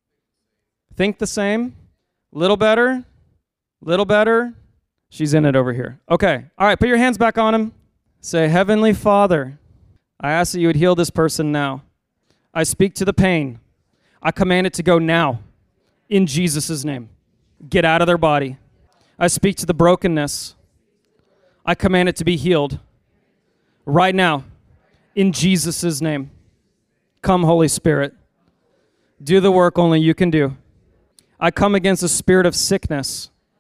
Think the same. Little better, little better. She's in it over here. Okay, all right, put your hands back on him. Say, Heavenly Father, I ask that you would heal this person now. I speak to the pain. I command it to go now, in Jesus' name. Get out of their body. I speak to the brokenness. I command it to be healed right now, in Jesus' name. Come, Holy Spirit. Do the work only you can do. I come against the spirit of sickness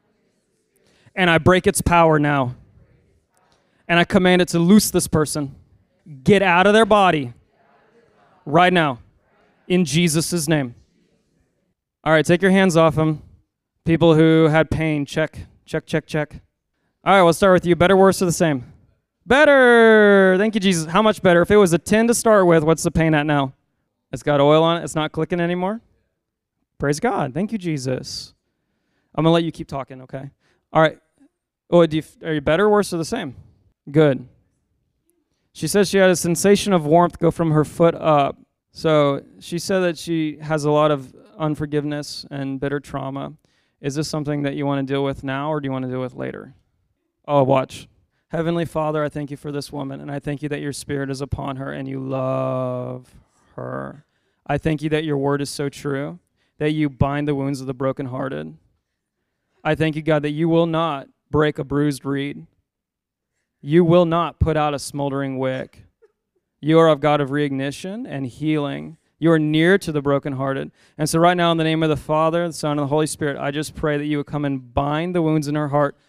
And I break its power now. And I command it to loose this person. Get out of their body right now in Jesus' name. All right, take your hands off them. People who had pain, check, check, check, check. All right, we'll start with you. Better, worse, or the same? Better. Thank you, Jesus. How much better? If it was a ten to start with, what's the pain at now? It's got oil on it. It's not clicking anymore. Praise God. Thank you, Jesus. I'm going to let you keep talking, okay? All right. Oh, do you, are you better, worse, or the same? Good. She says she had a sensation of warmth go from her foot up. So she said that she has a lot of unforgiveness and bitter trauma. Is this something that you want to deal with now, or do you want to deal with later? Oh, watch. Heavenly Father, I thank you for this woman, and I thank you that your spirit is upon her and you love her. I thank you that your word is so true, that you bind the wounds of the brokenhearted. I thank you, God, that you will not break a bruised reed. You will not put out a smoldering wick. You are a God of reignition and healing. You are near to the brokenhearted. And so right now, in the name of the Father, the Son, and the Holy Spirit, I just pray that you would come and bind the wounds in her heart.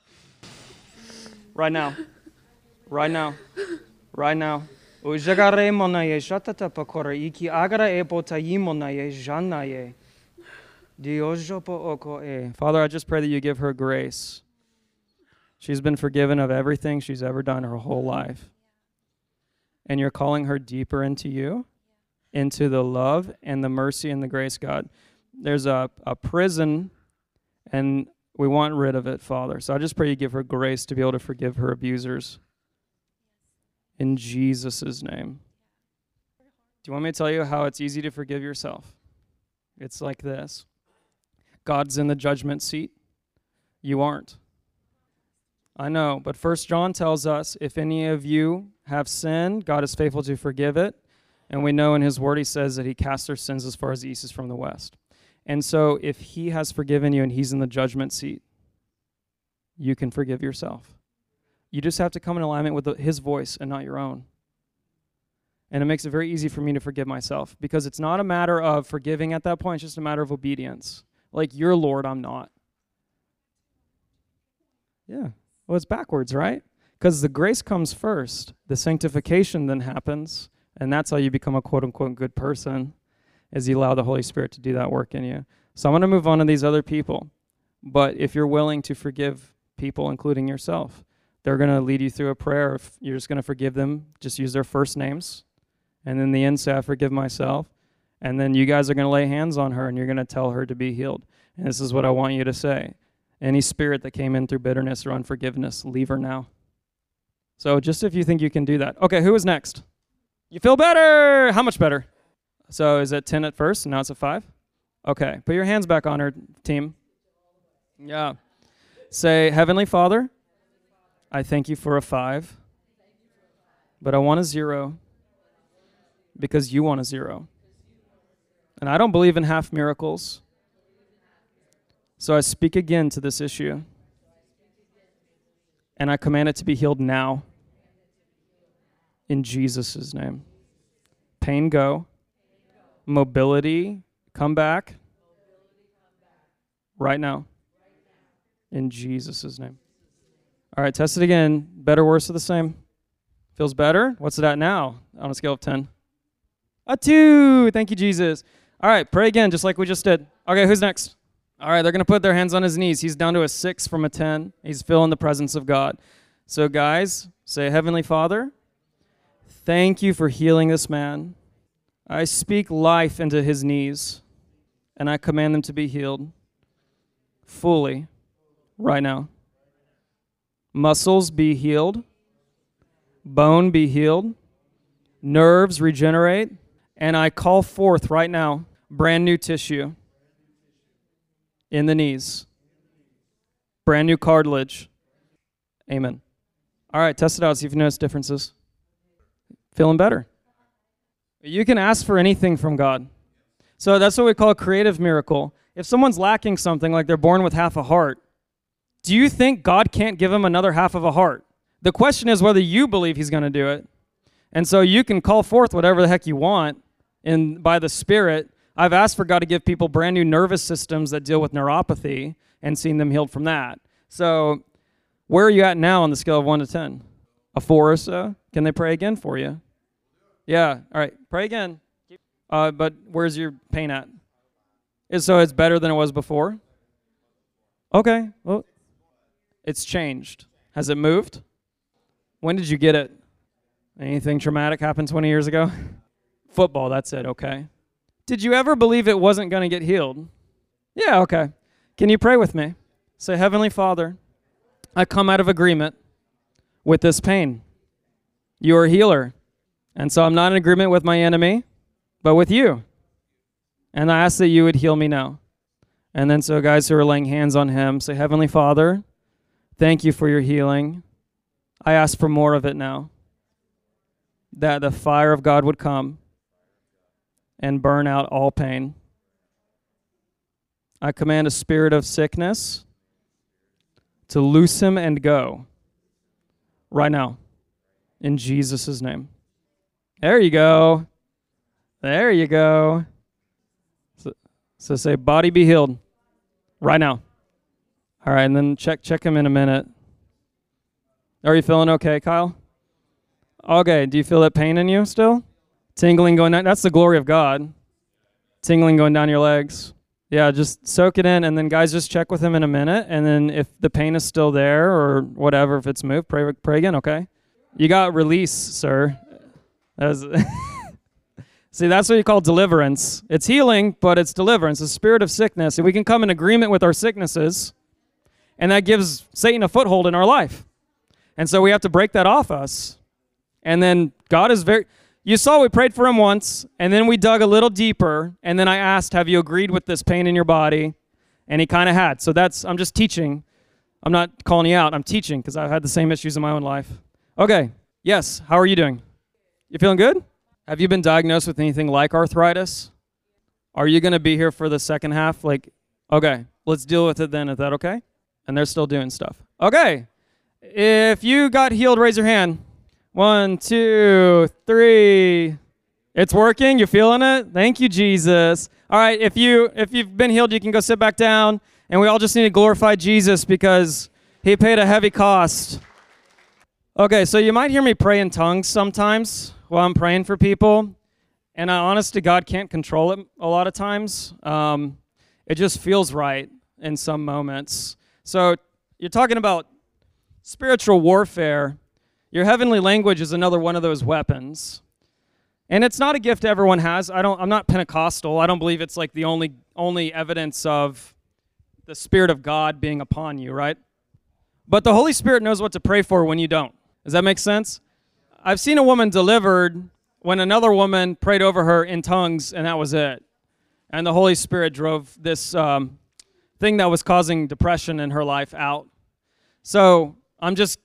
Right now. Right now. Right now. Father, I just pray that you give her grace. She's been forgiven of everything she's ever done her whole life. And you're calling her deeper into you, into the love and the mercy and the grace, God. There's a, a prison, and we want rid of it, Father. So I just pray you give her grace to be able to forgive her abusers. In Jesus' name. Do you want me to tell you how it's easy to forgive yourself? It's like this. God's in the judgment seat. You aren't. I know, but First John tells us, if any of you have sinned, God is faithful to forgive it. And we know in his word he says that he casts our sins as far as the east is from the west. And so if he has forgiven you and he's in the judgment seat, you can forgive yourself. You just have to come in alignment with the, his voice and not your own. And it makes it very easy for me to forgive myself, because it's not a matter of forgiving at that point, it's just a matter of obedience. Like, you're Lord, I'm not. Yeah. Well, it's backwards, right? Because the grace comes first. The sanctification then happens, and that's how you become a quote-unquote good person, is you allow the Holy Spirit to do that work in you. So I'm going to move on to these other people. But if you're willing to forgive people, including yourself, they're going to lead you through a prayer. If you're just going to forgive them, just use their first names. And in the end, say, I forgive myself. And then you guys are going to lay hands on her, and you're going to tell her to be healed. And this is what I want you to say. Any spirit that came in through bitterness or unforgiveness, leave her now. So just if you think you can do that. Okay, who is next? You feel better. How much better? So is it ten at first, and now it's a five? Okay, put your hands back on her, team. Yeah. Say, Heavenly Father, I thank you for a five, but I want a zero because you want a zero. And I don't believe in half miracles. So I speak again to this issue, and I command it to be healed now, in Jesus' name. Pain go. Mobility come back right now, in Jesus' name. All right, test it again. Better, worse, or the same? Feels better? What's it at now on a scale of ten? A two. Thank you, Jesus. All right, pray again, just like we just did. Okay, who's next? All right, they're going to put their hands on his knees. He's down to a six from a ten. He's feeling the presence of God. So guys, say, Heavenly Father, thank you for healing this man. I speak life into his knees, and I command them to be healed fully right now. Muscles be healed. Bone be healed. Nerves regenerate. And I call forth right now brand new tissue in the knees. Brand new cartilage. Amen. All right, test it out. See if you notice differences. Feeling better. You can ask for anything from God. So that's what we call a creative miracle. If someone's lacking something, like they're born with half a heart, do you think God can't give them another half of a heart? The question is whether you believe he's going to do it. And so you can call forth whatever the heck you want in, by the Spirit. I've asked for God to give people brand new nervous systems that deal with neuropathy and seen them healed from that. So where are you at now on the scale of one to ten? A four or so? Can they pray again for you? Yeah. All right. Pray again. Uh, but where's your pain at? Is so it's better than it was before? Okay. Well, it's changed. Has it moved? When did you get it? Anything traumatic happened twenty years ago? Football, that's it. Okay. Did you ever believe it wasn't going to get healed? Yeah, okay. Can you pray with me? Say, Heavenly Father, I come out of agreement with this pain. You are a healer. And so I'm not in agreement with my enemy, but with you. And I ask that you would heal me now. And then so guys who are laying hands on him, say, Heavenly Father, thank you for your healing. I ask for more of it now. That the fire of God would come and burn out all pain. I command a spirit of sickness to loose him and go right now in Jesus' name. There you go. There you go. So, so say, body be healed right now. All right, and then check check him in a minute. Are you feeling okay, Kyle? Okay, do you feel that pain in you still? Tingling going down. That's the glory of God. Tingling going down your legs. Yeah, just soak it in, and then guys, just check with him in a minute, and then if the pain is still there or whatever, if it's moved, pray pray again, okay? You got release, sir. That was See, that's what you call deliverance. It's healing, but it's deliverance. The spirit of sickness. If we can come in agreement with our sicknesses, and that gives Satan a foothold in our life. And so we have to break that off us. And then God is very... You saw we prayed for him once, and then we dug a little deeper, and then I asked, have you agreed with this pain in your body? And he kind of had. So that's... I'm just teaching. I'm not calling you out. I'm teaching because I've had the same issues in my own life. Okay. Yes. How are you doing? You feeling good? Have you been diagnosed with anything like arthritis? Are you going to be here for the second half? Like, okay, let's deal with it then. Is that okay? And they're still doing stuff. Okay. If you got healed, raise your hand. One, two, three. It's working? You're feeling it? Thank you, Jesus. All right, if, you, if you've been healed, you can go sit back down. And we all just need to glorify Jesus because he paid a heavy cost. Okay, so you might hear me pray in tongues sometimes while I'm praying for people. And I, honest to God, can't control it a lot of times. Um, it just feels right in some moments. So you're talking about spiritual warfare. Your heavenly language is another one of those weapons. And it's not a gift everyone has. I don't, I'm not Pentecostal. I don't believe it's like the only, only evidence of the Spirit of God being upon you, right? But the Holy Spirit knows what to pray for when you don't. Does that make sense? I've seen a woman delivered when another woman prayed over her in tongues, and that was it. And the Holy Spirit drove this um, thing that was causing depression in her life out. So I'm just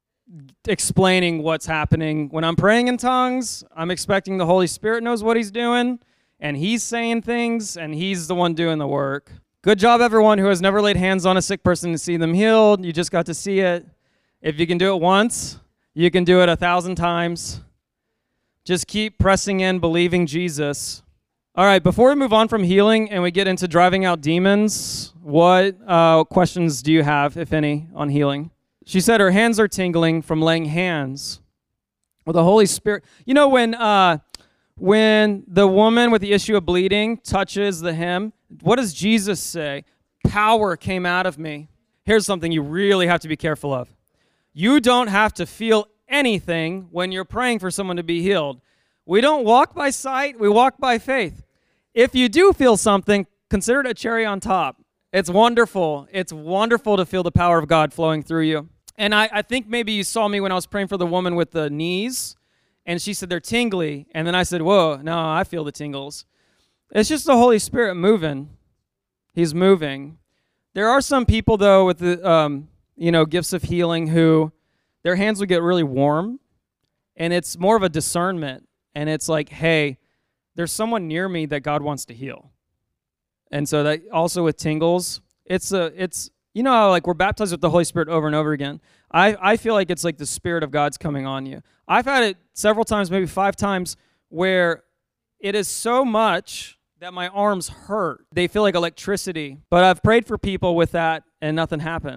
explaining what's happening. When I'm praying in tongues, I'm expecting the Holy Spirit knows what he's doing, and he's saying things, and he's the one doing the work. Good job, everyone who has never laid hands on a sick person to see them healed. You just got to see it. If you can do it once, you can do it a thousand times. Just keep pressing in, believing Jesus. All right, before we move on from healing and we get into driving out demons, what uh, questions do you have, if any, on healing? She said her hands are tingling from laying hands. Well, the Holy Spirit... You know, when uh, when the woman with the issue of bleeding touches the hem, what does Jesus say? Power came out of me. Here's something you really have to be careful of. You don't have to feel anything when you're praying for someone to be healed. We don't walk by sight, we walk by faith. If you do feel something, consider it a cherry on top. It's wonderful. It's wonderful to feel the power of God flowing through you. And I, I think maybe you saw me when I was praying for the woman with the knees, and she said they're tingly, and then I said, whoa, no, I feel the tingles. It's just the Holy Spirit moving. He's moving. There are some people, though, with the... Um, you know, gifts of healing who their hands would get really warm, and it's more of a discernment, and it's like, hey, there's someone near me that God wants to heal. And so that also with tingles, it's a, it's, you know, how like we're baptized with the Holy Spirit over and over again. I, I feel like it's like the Spirit of God's coming on you. I've had it several times, maybe five times, where it is so much that my arms hurt. They feel like electricity, but I've prayed for people with that and nothing happened.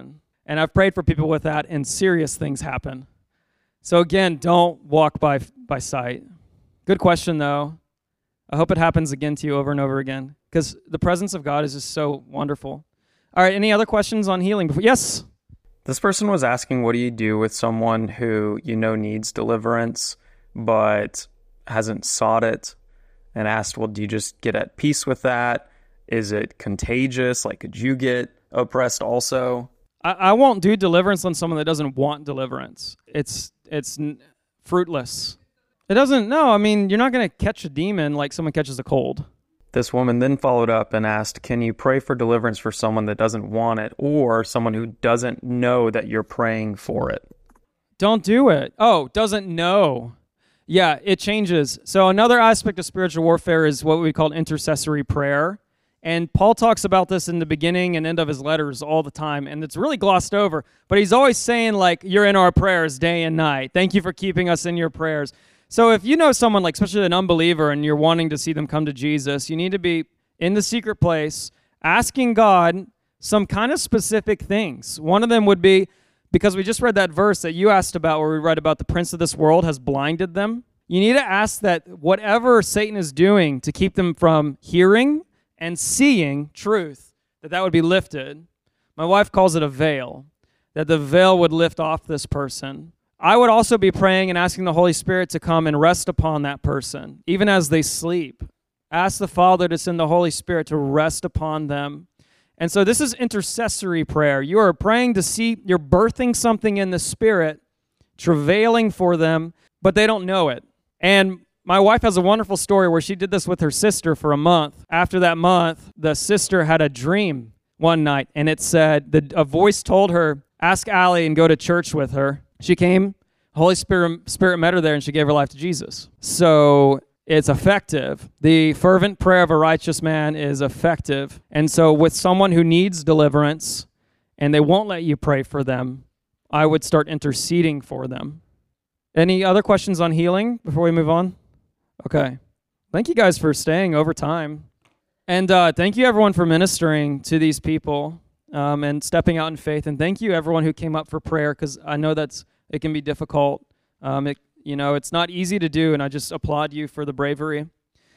And I've prayed for people with that, and serious things happen. So again, don't walk by by sight. Good question, though. I hope it happens again to you over and over again, because the presence of God is just so wonderful. All right, any other questions on healing? Yes? This person was asking, what do you do with someone who you know needs deliverance but hasn't sought it, and asked, well, do you just get at peace with that? Is it contagious? Like, could you get oppressed also? I, I won't do deliverance on someone that doesn't want deliverance. It's it's n- fruitless. It doesn't, no, I mean, you're not going to catch a demon like someone catches a cold. This woman then followed up and asked, can you pray for deliverance for someone that doesn't want it, or someone who doesn't know that you're praying for it? Don't do it. Oh, doesn't know. Yeah, it changes. So another aspect of spiritual warfare is what we call intercessory prayer. And Paul talks about this in the beginning and end of his letters all the time, and it's really glossed over. But he's always saying, like, you're in our prayers day and night. Thank you for keeping us in your prayers. So if you know someone, like especially an unbeliever, and you're wanting to see them come to Jesus, you need to be in the secret place asking God some kind of specific things. One of them would be, because we just read that verse that you asked about where we read about the prince of this world has blinded them. You need to ask that whatever Satan is doing to keep them from hearing and seeing truth, that that would be lifted. My wife calls it a veil, that the veil would lift off this person. I would also be praying and asking the Holy Spirit to come and rest upon that person, even as they sleep. Ask the Father to send the Holy Spirit to rest upon them. And so this is intercessory prayer. You are praying to see, you're birthing something in the Spirit, travailing for them, but they don't know it. And my wife has a wonderful story where she did this with her sister for a month. After that month, the sister had a dream one night, and it said, the, a voice told her, ask Allie and go to church with her. She came, Holy Spirit, Spirit met her there, and she gave her life to Jesus. So it's effective. The fervent prayer of a righteous man is effective. And so with someone who needs deliverance, and they won't let you pray for them, I would start interceding for them. Any other questions on healing before we move on? Okay. Thank you guys for staying over time. And uh, thank you, everyone, for ministering to these people. Um, and stepping out in faith. And thank you, everyone who came up for prayer, because I know that's it can be difficult. Um, it, you know, it's not easy to do, and I just applaud you for the bravery.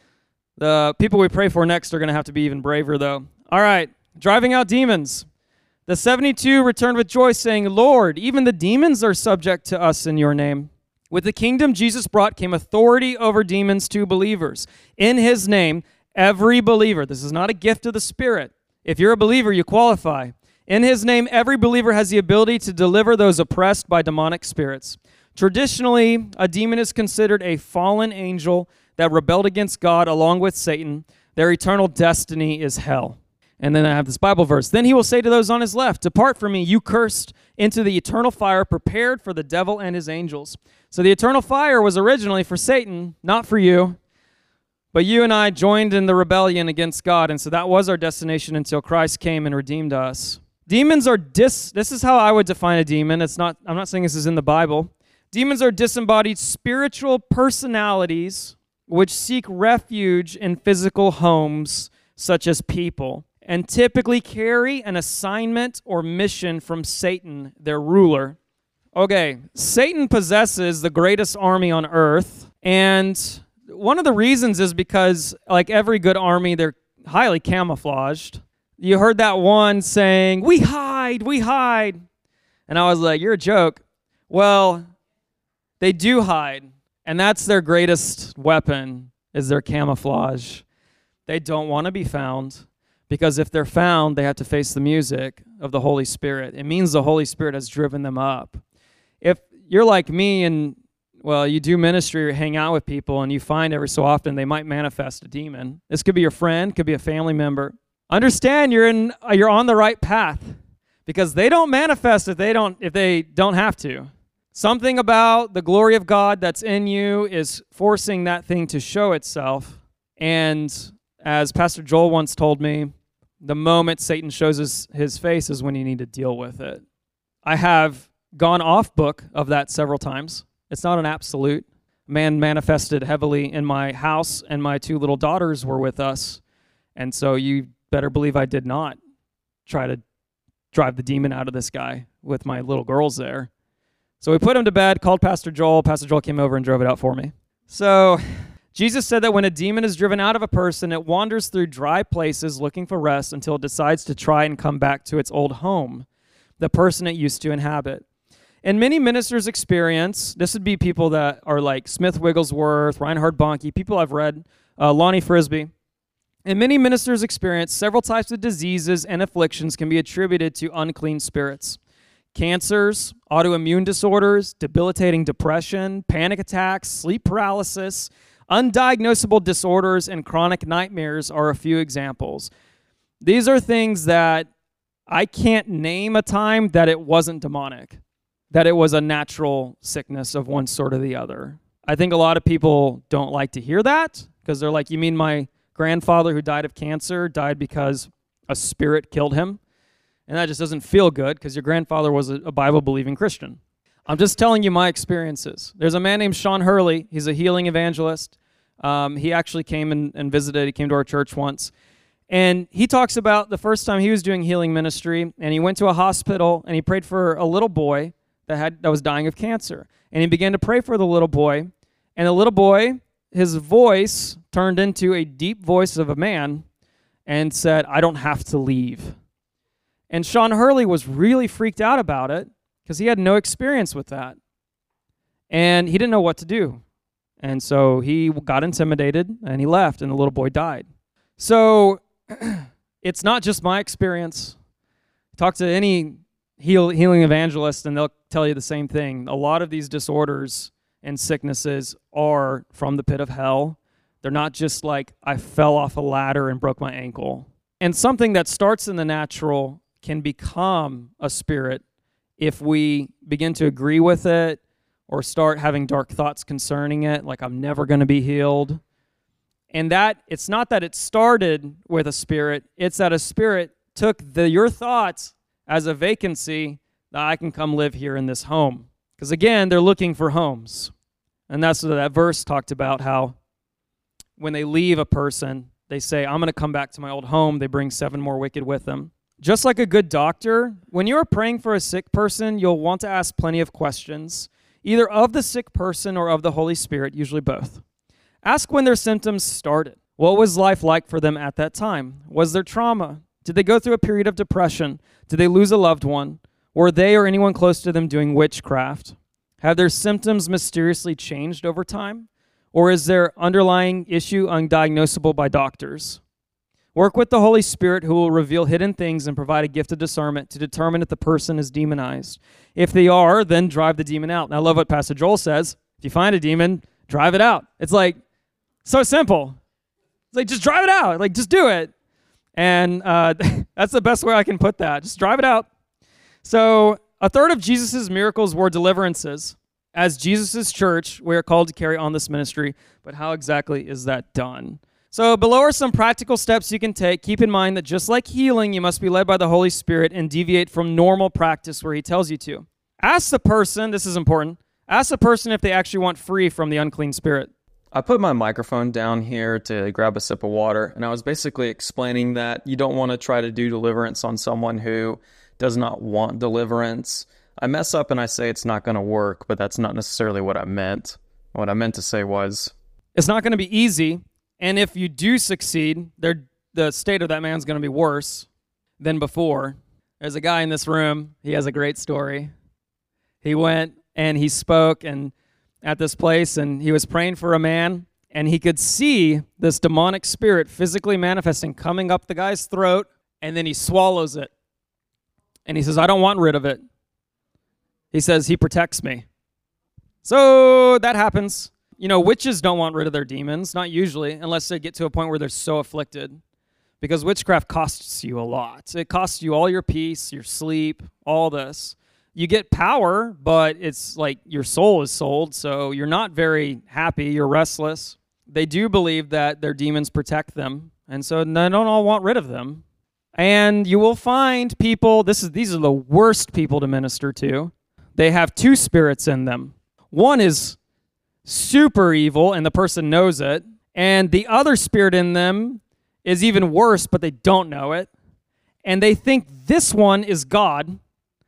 The people we pray for next are going to have to be even braver, though. All right, driving out demons. The seventy-two returned with joy, saying, Lord, even the demons are subject to us in your name. With the kingdom Jesus brought came authority over demons to believers. In his name, every believer, this is not a gift of the Spirit. If you're a believer, you qualify. In his name, every believer has the ability to deliver those oppressed by demonic spirits. Traditionally, a demon is considered a fallen angel that rebelled against God along with Satan. Their eternal destiny is hell. And then I have this Bible verse. Then he will say to those on his left, depart from me, you cursed, into the eternal fire prepared for the devil and his angels. So the eternal fire was originally for Satan, not for you. But you and I joined in the rebellion against God, and so that was our destination until Christ came and redeemed us. Demons are dis... This is how I would define a demon. It's not. I'm not saying this is in the Bible. Demons are disembodied spiritual personalities which seek refuge in physical homes, such as people, and typically carry an assignment or mission from Satan, their ruler. Okay, Satan possesses the greatest army on earth, and one of the reasons is because, like every good army, they're highly camouflaged. You heard that one saying, we hide, we hide. And I was like, you're a joke. Well, they do hide, and that's their greatest weapon, is their camouflage. They don't want to be found, because if they're found, they have to face the music of the Holy Spirit. It means the Holy Spirit has driven them up. If you're like me and well, you do ministry or hang out with people, and you find every so often they might manifest a demon. This could be your friend, could be a family member. Understand you're in, you're on the right path, because they don't manifest if they don't if they don't have to. Something about the glory of God that's in you is forcing that thing to show itself. And as Pastor Joel once told me, the moment Satan shows his, his face is when you need to deal with it. I have gone off book of that several times. It's not an absolute. Man manifested heavily in my house, and my two little daughters were with us. And so you better believe I did not try to drive the demon out of this guy. with my little girls there. So we put him to bed, called Pastor Joel. Pastor Joel came over and drove it out for me. So Jesus said that when a demon is driven out of a person, it wanders through dry places looking for rest until it decides to try and come back to its old home, the person it used to inhabit. In many ministers' experience, this would be people that are like Smith Wigglesworth, Reinhard Bonnke, people I've read, uh, Lonnie Frisbee. In many ministers' experience, several types of diseases and afflictions can be attributed to unclean spirits. Cancers, autoimmune disorders, debilitating depression, panic attacks, sleep paralysis, undiagnosable disorders, and chronic nightmares are a few examples. These are things that I can't name a time that it wasn't demonic, that it was a natural sickness of one sort or the other. I think a lot of people don't like to hear that because they're like, you mean my grandfather who died of cancer died because a spirit killed him? And that just doesn't feel good because your grandfather was a, a Bible-believing Christian. I'm just telling you my experiences. There's a man named Sean Hurley. He's a healing evangelist. Um, he actually came and, and visited. He came to our church once. And he talks about the first time he was doing healing ministry, and he went to a hospital, and he prayed for a little boy that had that was dying of cancer. And he began to pray for the little boy, and the little boy, his voice turned into a deep voice of a man and said, "I don't have to leave." And Sean Hurley was really freaked out about it because he had no experience with that. And he didn't know what to do. And so he got intimidated and he left and the little boy died. So it's not just my experience. Talk to any heal, healing evangelist and they'll tell you the same thing. A lot of these disorders and sicknesses are from the pit of hell. They're not just like I fell off a ladder and broke my ankle. And something that starts in the natural can become a spirit if we begin to agree with it or start having dark thoughts concerning it, like I'm never going to be healed. And that, it's not that it started with a spirit, it's that a spirit took the your thoughts as a vacancy that I can come live here in this home. Because again, they're looking for homes. And that's what that verse talked about, how when they leave a person, they say, I'm going to come back to my old home. They bring seven more wicked with them. Just like a good doctor, when you're praying for a sick person, you'll want to ask plenty of questions, either of the sick person or of the Holy Spirit, usually both. Ask when their symptoms started. What was life like for them at that time? Was there trauma? Did they go through a period of depression? Did they lose a loved one? Were they or anyone close to them doing witchcraft? Have their symptoms mysteriously changed over time? Or is their underlying issue undiagnosable by doctors? Work with the Holy Spirit who will reveal hidden things and provide a gift of discernment to determine if the person is demonized. If they are, then drive the demon out. And I love what Pastor Joel says. If you find a demon, drive it out. It's like so simple. It's like just drive it out. Like just do it. And uh, that's the best way I can put that. Just drive it out. So a third of Jesus' miracles were deliverances. As Jesus' church, we are called to carry on this ministry. But how exactly is that done? So below are some practical steps you can take. Keep in mind that just like healing, you must be led by the Holy Spirit and deviate from normal practice where he tells you to. Ask the person, this is important, ask the person if they actually want free from the unclean spirit. I put my microphone down here to grab a sip of water, and I was basically explaining that you don't want to try to do deliverance on someone who does not want deliverance. I mess up and I say it's not going to work, but that's not necessarily what I meant. What I meant to say was, it's not going to be easy. And if you do succeed, the state of that man's going to be worse than before. There's a guy in this room. He has a great story. He went and he spoke and at this place, and he was praying for a man, and he could see this demonic spirit physically manifesting, coming up the guy's throat, and then he swallows it. And he says, I don't want rid of it. He says, he protects me. So that happens. You know, witches don't want rid of their demons, not usually, unless they get to a point where they're so afflicted. Because witchcraft costs you a lot. It costs you all your peace, your sleep, all this. You get power, but it's like your soul is sold, so you're not very happy, you're restless. They do believe that their demons protect them, and so they don't all want rid of them. And you will find people, this is these are the worst people to minister to. They have two spirits in them. One is super evil, and the person knows it. And the other spirit in them is even worse, but they don't know it. And they think this one is God,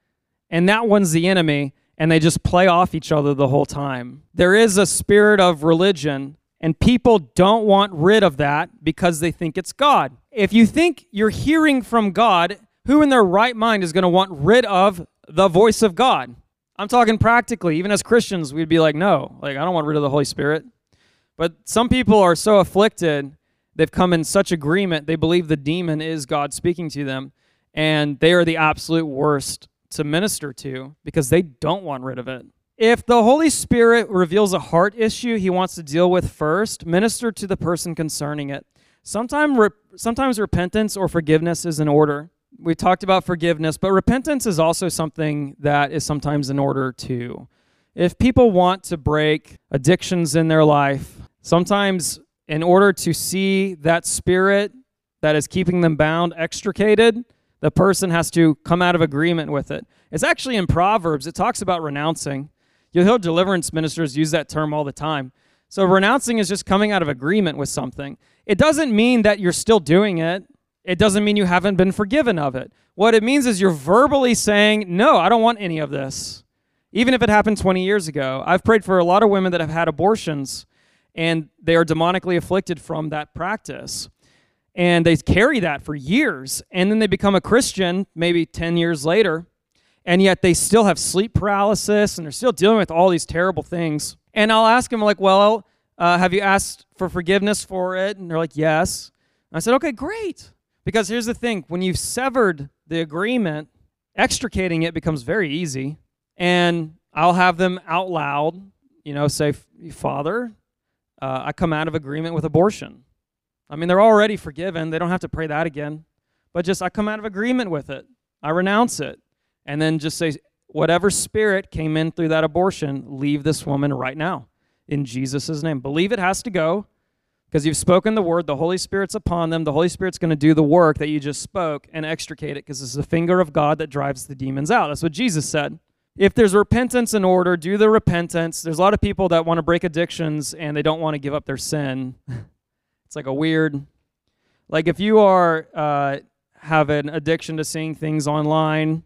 and that one's the enemy, and they just play off each other the whole time. There is a spirit of religion, and people don't want rid of that because they think it's God. If you think you're hearing from God, who in their right mind is going to want rid of the voice of God? I'm talking practically. Even as Christians, we'd be like, no, like I don't want rid of the Holy Spirit. But some people are so afflicted, they've come in such agreement, they believe the demon is God speaking to them, and they are the absolute worst to minister to because they don't want rid of it. If the Holy Spirit reveals a heart issue he wants to deal with first, minister to the person concerning it. Sometimes, re- sometimes repentance or forgiveness is in order. We talked about forgiveness, but repentance is also something that is sometimes in order too. If people want to break addictions in their life, sometimes in order to see that spirit that is keeping them bound extricated, the person has to come out of agreement with it. It's actually in Proverbs, it talks about renouncing. You'll hear deliverance ministers use that term all the time. So renouncing is just coming out of agreement with something. It doesn't mean that you're still doing it. It doesn't mean you haven't been forgiven of it. What it means is you're verbally saying, no, I don't want any of this. Even if it happened twenty years ago. I've prayed for a lot of women that have had abortions, and they are demonically afflicted from that practice. And they carry that for years, and then they become a Christian maybe ten years later, and yet they still have sleep paralysis, and they're still dealing with all these terrible things. And I'll ask them, like, well, uh, have you asked for forgiveness for it? And they're like, yes. And I said, okay, great. Because here's the thing. When you've severed the agreement, extricating it becomes very easy. And I'll have them out loud, you know, say, Father, uh, I come out of agreement with abortion. I mean, they're already forgiven. They don't have to pray that again. But just, I come out of agreement with it. I renounce it. And then just say, whatever spirit came in through that abortion, leave this woman right now in Jesus' name. Believe it has to go because you've spoken the word. The Holy Spirit's upon them. The Holy Spirit's going to do the work that you just spoke and extricate it because it's the finger of God that drives the demons out. That's what Jesus said. If there's repentance in order, do the repentance. There's a lot of people that want to break addictions and they don't want to give up their sin. It's like a weird, like if you are uh, have an addiction to seeing things online,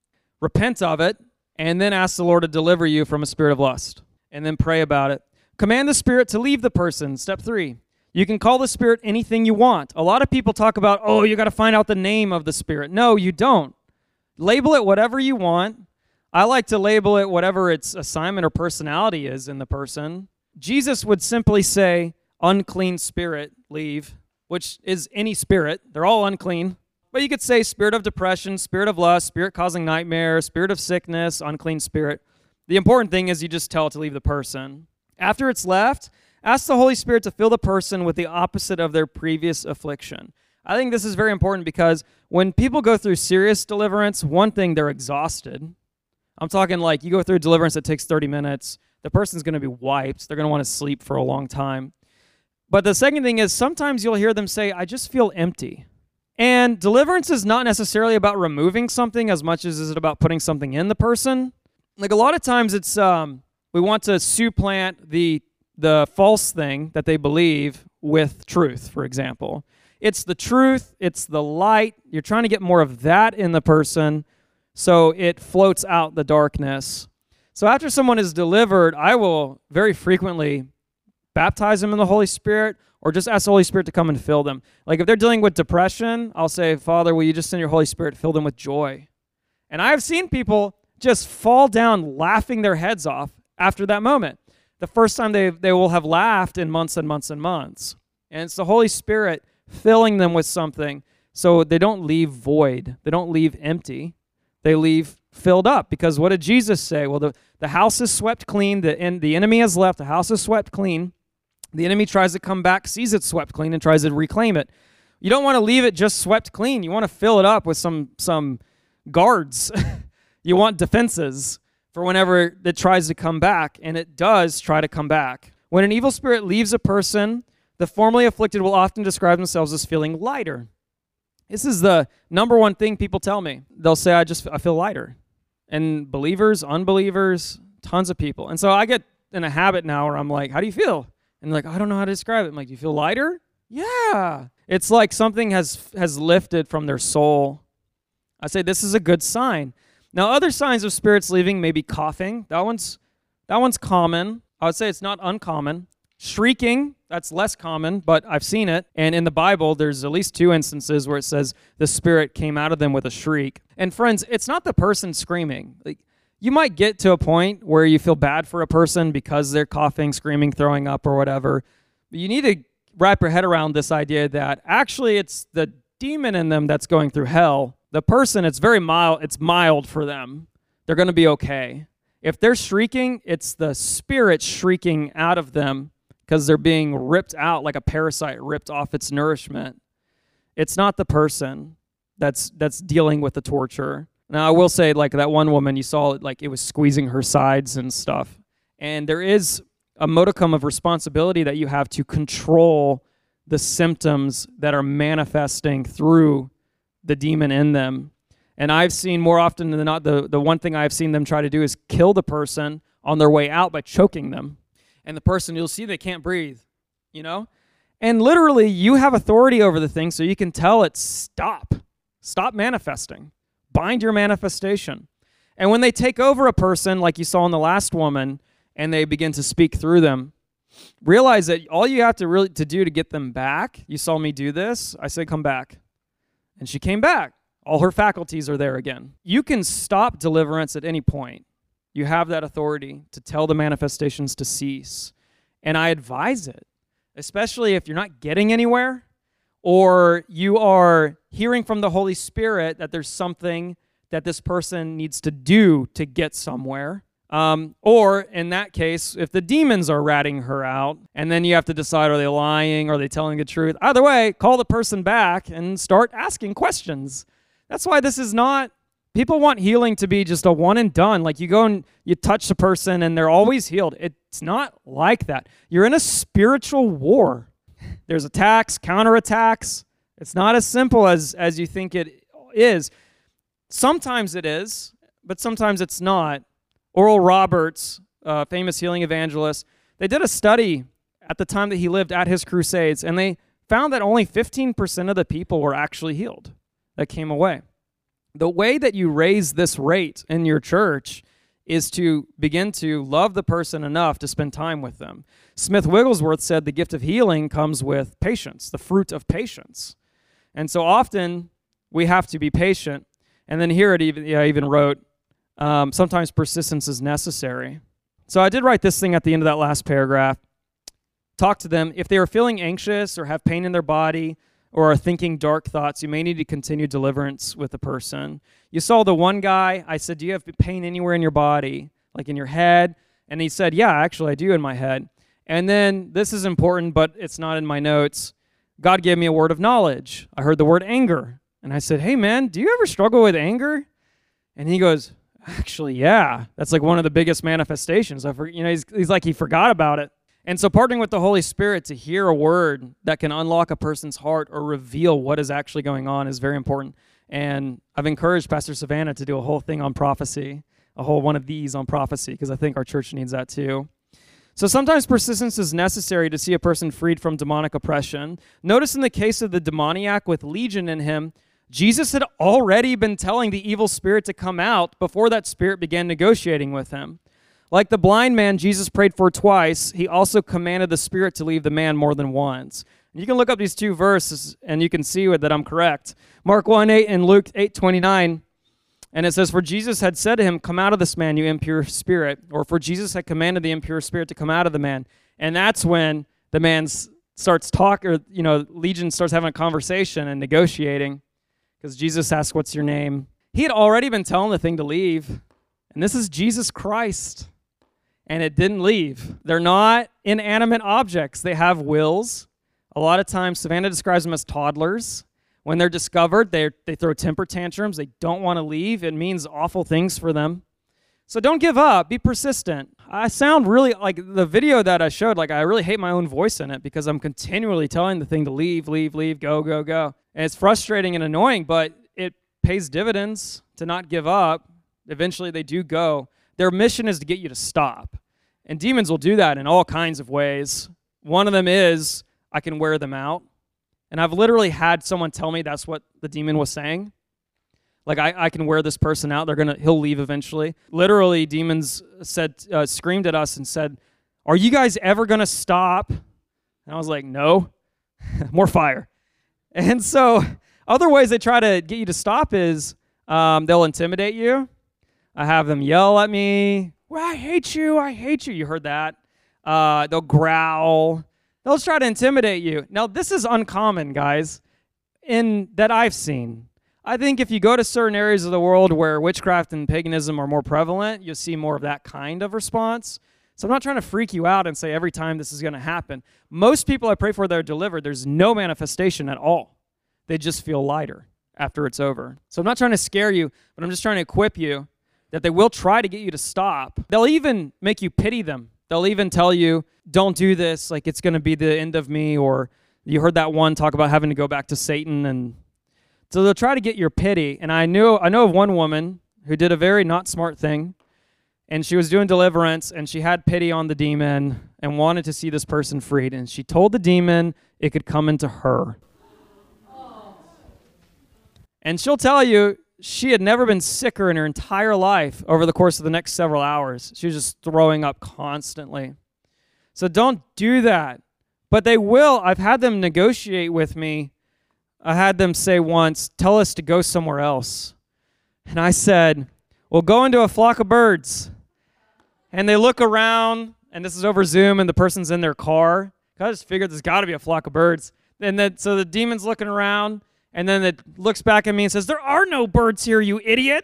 repent of it, and then ask the Lord to deliver you from a spirit of lust, and then pray about it. Command the spirit to leave the person. Step three. You can call the spirit anything you want. A lot of people talk about, oh, you got to find out the name of the spirit. No, you don't. Label it whatever you want. I like to label it whatever its assignment or personality is in the person. Jesus would simply say, unclean spirit, leave, which is any spirit. They're all unclean. But you could say spirit of depression, spirit of lust, spirit causing nightmare, spirit of sickness, unclean spirit. The important thing is you just tell it to leave the person. After it's left, ask the Holy Spirit to fill the person with the opposite of their previous affliction. I think this is very important because when people go through serious deliverance, one thing, they're exhausted. I'm talking like you go through deliverance that takes thirty minutes, the person's going to be wiped. They're going to want to sleep for a long time. But the second thing is sometimes you'll hear them say, I just feel empty. And deliverance is not necessarily about removing something as much as is it about putting something in the person. Like a lot of times it's, um, we want to supplant the the false thing that they believe with truth, for example. It's the truth, it's the light. You're trying to get more of that in the person so it floats out the darkness. So after someone is delivered, I will very frequently baptize them in the Holy Spirit or just ask the Holy Spirit to come and fill them. Like if they're dealing with depression, I'll say, Father, will you just send your Holy Spirit, fill them with joy? And I've seen people just fall down laughing their heads off after that moment. The first time they, they will have laughed in months and months and months. And it's the Holy Spirit filling them with something so they don't leave void. They don't leave empty. They leave filled up. Because what did Jesus say? Well, the, the house is swept clean. The, en- the enemy has left. The house is swept clean. The enemy tries to come back, sees it swept clean, and tries to reclaim it. You don't want to leave it just swept clean. You want to fill it up with some, some guards. You want defenses for whenever it tries to come back, and it does try to come back. When an evil spirit leaves a person, the formerly afflicted will often describe themselves as feeling lighter. This is the number one thing people tell me. They'll say, I just I feel lighter. And believers, unbelievers, tons of people. And so I get in a habit now where I'm like, how do you feel? And they're like, I don't know how to describe it. I'm like, do you feel lighter? Yeah. It's like something has has lifted from their soul. I say this is a good sign. Now, other signs of spirits leaving may be coughing. That one's that one's common. I would say it's not uncommon. Shrieking, that's less common, but I've seen it. And in the Bible, there's at least two instances where it says the spirit came out of them with a shriek. And friends, it's not the person screaming. Like, you might get to a point where you feel bad for a person because they're coughing, screaming, throwing up, or whatever. But you need to wrap your head around this idea that actually it's the demon in them that's going through hell. The person, it's very mild, it's mild for them. They're going to be okay. If they're shrieking, it's the spirit shrieking out of them because they're being ripped out like a parasite ripped off its nourishment. It's not the person that's that's dealing with the torture. Now, I will say, like that one woman, you saw like it was squeezing her sides and stuff. And there is a modicum of responsibility that you have to control the symptoms that are manifesting through the demon in them. And I've seen more often than not, the, the one thing I've seen them try to do is kill the person on their way out by choking them. And the person, you'll see they can't breathe, you know? And literally, you have authority over the thing, so you can tell it, stop. Stop manifesting. Bind your manifestation. And when they take over a person, like you saw in the last woman, and they begin to speak through them, realize that all you have to really to do to get them back, you saw me do this, I said, come back. And she came back. All her faculties are there again. You can stop deliverance at any point. You have that authority to tell the manifestations to cease. And I advise it, especially if you're not getting anywhere or you are hearing from the Holy Spirit that there's something that this person needs to do to get somewhere. Um, or in that case, if the demons are ratting her out, and then you have to decide, are they lying? Are they telling the truth? Either way, call the person back and start asking questions. That's why this is not, people want healing to be just a one and done. Like you go and you touch the person and they're always healed. It's not like that. You're in a spiritual war. There's attacks, counterattacks. It's not as simple as, as you think it is. Sometimes it is, but sometimes it's not. Oral Roberts, uh, famous healing evangelist, they did a study at the time that he lived at his crusades, and they found that only fifteen percent of the people were actually healed that came away. The way that you raise this rate in your church is to begin to love the person enough to spend time with them. Smith Wigglesworth said the gift of healing comes with patience, the fruit of patience. And so often we have to be patient. And then here it even, yeah, I even wrote, Um, sometimes persistence is necessary. So I did write this thing at the end of that last paragraph. Talk to them. If they are feeling anxious or have pain in their body or are thinking dark thoughts, you may need to continue deliverance with the person. You saw the one guy, I said, do you have pain anywhere in your body, like in your head? And he said, yeah, actually I do in my head. And then, this is important, but it's not in my notes. God gave me a word of knowledge. I heard the word anger. And I said, hey man, do you ever struggle with anger? And he goes, actually, yeah, that's like one of the biggest manifestations. I for, you know, he's, he's like he forgot about it. And so partnering with the Holy Spirit to hear a word that can unlock a person's heart or reveal what is actually going on is very important. And I've encouraged Pastor Savannah to do a whole thing on prophecy, a whole one of these on prophecy, because I think our church needs that too. So sometimes persistence is necessary to see a person freed from demonic oppression. Notice in the case of the demoniac with legion in him, Jesus had already been telling the evil spirit to come out before that spirit began negotiating with him. Like the blind man Jesus prayed for twice, he also commanded the spirit to leave the man more than once. And you can look up these two verses and you can see that I'm correct. Mark one eight and Luke eight twenty-nine. And it says, for Jesus had said to him, come out of this man, you impure spirit. Or for Jesus had commanded the impure spirit to come out of the man. And that's when the man starts talking, or, you know, legion starts having a conversation and negotiating. Because Jesus asked, what's your name? He had already been telling the thing to leave. And this is Jesus Christ. And it didn't leave. They're not inanimate objects. They have wills. A lot of times, Savannah describes them as toddlers. When they're discovered, they they throw temper tantrums. They don't want to leave. It means awful things for them. So don't give up. Be persistent. I sound really, like the video that I showed, like I really hate my own voice in it because I'm continually telling the thing to leave, leave, leave, go, go, go. And it's frustrating and annoying, but it pays dividends to not give up. Eventually they do go. Their mission is to get you to stop. And demons will do that in all kinds of ways. One of them is, I can wear them out. And I've literally had someone tell me that's what the demon was saying. Like, I, I can wear this person out. They're gonna, he'll leave eventually. Literally, demons said, uh, screamed at us and said, "Are you guys ever gonna stop?" And I was like, "No." More fire. And so other ways they try to get you to stop is um, they'll intimidate you. I have them yell at me. "Well, I hate you. I hate you." You heard that. Uh, they'll growl. They'll try to intimidate you. Now, this is uncommon, guys, in that I've seen. I think if you go to certain areas of the world where witchcraft and paganism are more prevalent, you'll see more of that kind of response. So I'm not trying to freak you out and say every time this is going to happen. Most people I pray for that are delivered, there's no manifestation at all. They just feel lighter after it's over. So I'm not trying to scare you, but I'm just trying to equip you that they will try to get you to stop. They'll even make you pity them. They'll even tell you, "Don't do this, like it's going to be the end of me," or you heard that one talk about having to go back to Satan. And so they'll try to get your pity. And I knew I know of one woman who did a very not smart thing. And she was doing deliverance, and she had pity on the demon and wanted to see this person freed. And she told the demon it could come into her. Oh. And she'll tell you she had never been sicker in her entire life over the course of the next several hours. She was just throwing up constantly. So don't do that. But they will. I've had them negotiate with me. I had them say once, "Tell us to go somewhere else." And I said, "We'll go into a flock of birds." And they look around, and this is over Zoom, and the person's in their car. I just figured there's got to be a flock of birds. And then, so the demon's looking around, and then it looks back at me and says, "There are no birds here, you idiot."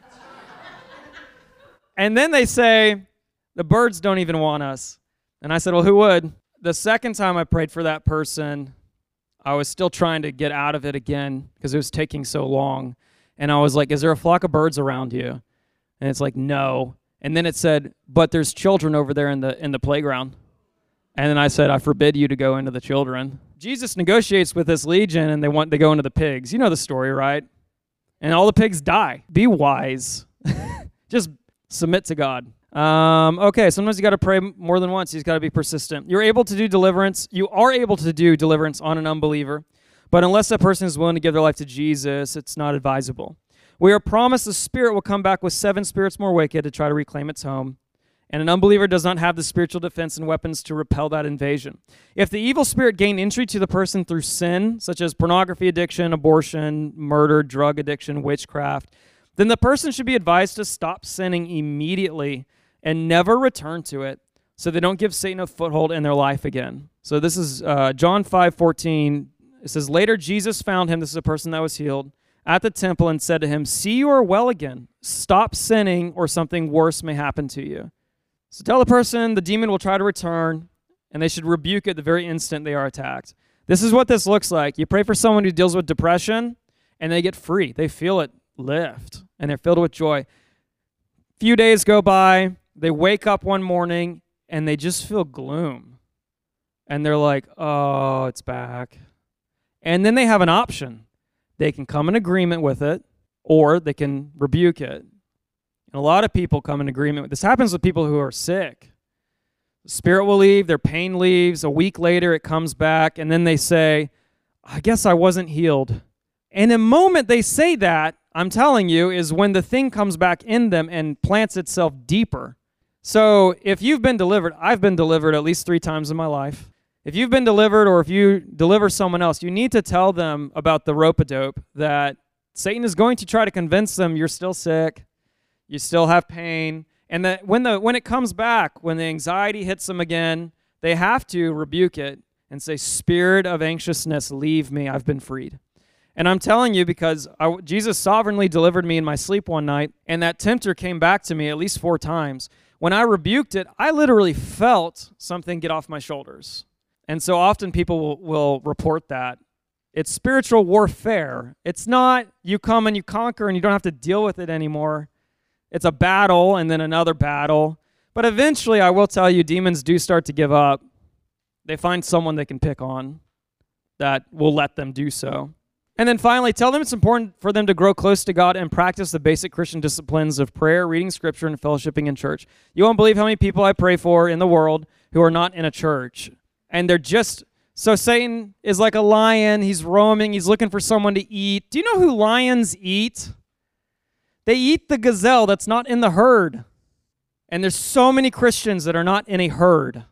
And then they say, "The birds don't even want us." And I said, "Well, who would?" The second time I prayed for that person, I was still trying to get out of it again because it was taking so long. And I was like, "Is there a flock of birds around you?" And it's like, "No." And then it said, "But there's children over there in the in the playground." And then I said, "I forbid you to go into the children." Jesus negotiates with this legion, and they want they go into the pigs. You know the story, right? And all the pigs die. Be wise. Just submit to God. Um, okay, sometimes you got to pray more than once. You've got to be persistent. You're able to do deliverance. You are able to do deliverance on an unbeliever. But unless that person is willing to give their life to Jesus, it's not advisable. We are promised the Spirit will come back with seven spirits more wicked to try to reclaim its home. And an unbeliever does not have the spiritual defense and weapons to repel that invasion. If the evil spirit gained entry to the person through sin, such as pornography addiction, abortion, murder, drug addiction, witchcraft, then the person should be advised to stop sinning immediately and never return to it so they don't give Satan a foothold in their life again. So this is uh, John five fourteen. It says, "Later Jesus found him," this is a person that was healed, "at the temple and said to him, 'See, you are well again. Stop sinning or something worse may happen to you.'" So tell the person the demon will try to return, and they should rebuke it the very instant they are attacked. This is what this looks like. You pray for someone who deals with depression, and they get free. They feel it lift, and they're filled with joy. Few days go by, they wake up one morning, and they just feel gloom. And they're like, "Oh, it's back." And then they have an option. They can come in agreement with it, or they can rebuke it. And a lot of people come in agreement with this. Happens with people who are sick. The spirit will leave, their pain leaves. A week later, it comes back, and then they say, "I guess I wasn't healed." And the moment they say that, I'm telling you, is when the thing comes back in them and plants itself deeper. So if you've been delivered, I've been delivered at least three times in my life. If you've been delivered, or if you deliver someone else, you need to tell them about the rope-a-dope, that Satan is going to try to convince them you're still sick, you still have pain, and that when the when it comes back, when the anxiety hits them again, they have to rebuke it and say, "Spirit of anxiousness, leave me. I've been freed." And I'm telling you because I, Jesus sovereignly delivered me in my sleep one night, and that tempter came back to me at least four times. When I rebuked it, I literally felt something get off my shoulders. And so often people will, will report that. It's spiritual warfare. It's not you come and you conquer and you don't have to deal with it anymore. It's a battle and then another battle. But eventually, I will tell you, demons do start to give up. They find someone they can pick on that will let them do so. And then finally, tell them it's important for them to grow close to God and practice the basic Christian disciplines of prayer, reading Scripture, and fellowshipping in church. You won't believe how many people I pray for in the world who are not in a church. And they're just, so Satan is like a lion. He's roaming. He's looking for someone to eat. Do you know who lions eat? They eat the gazelle that's not in the herd. And there's so many Christians that are not in a herd.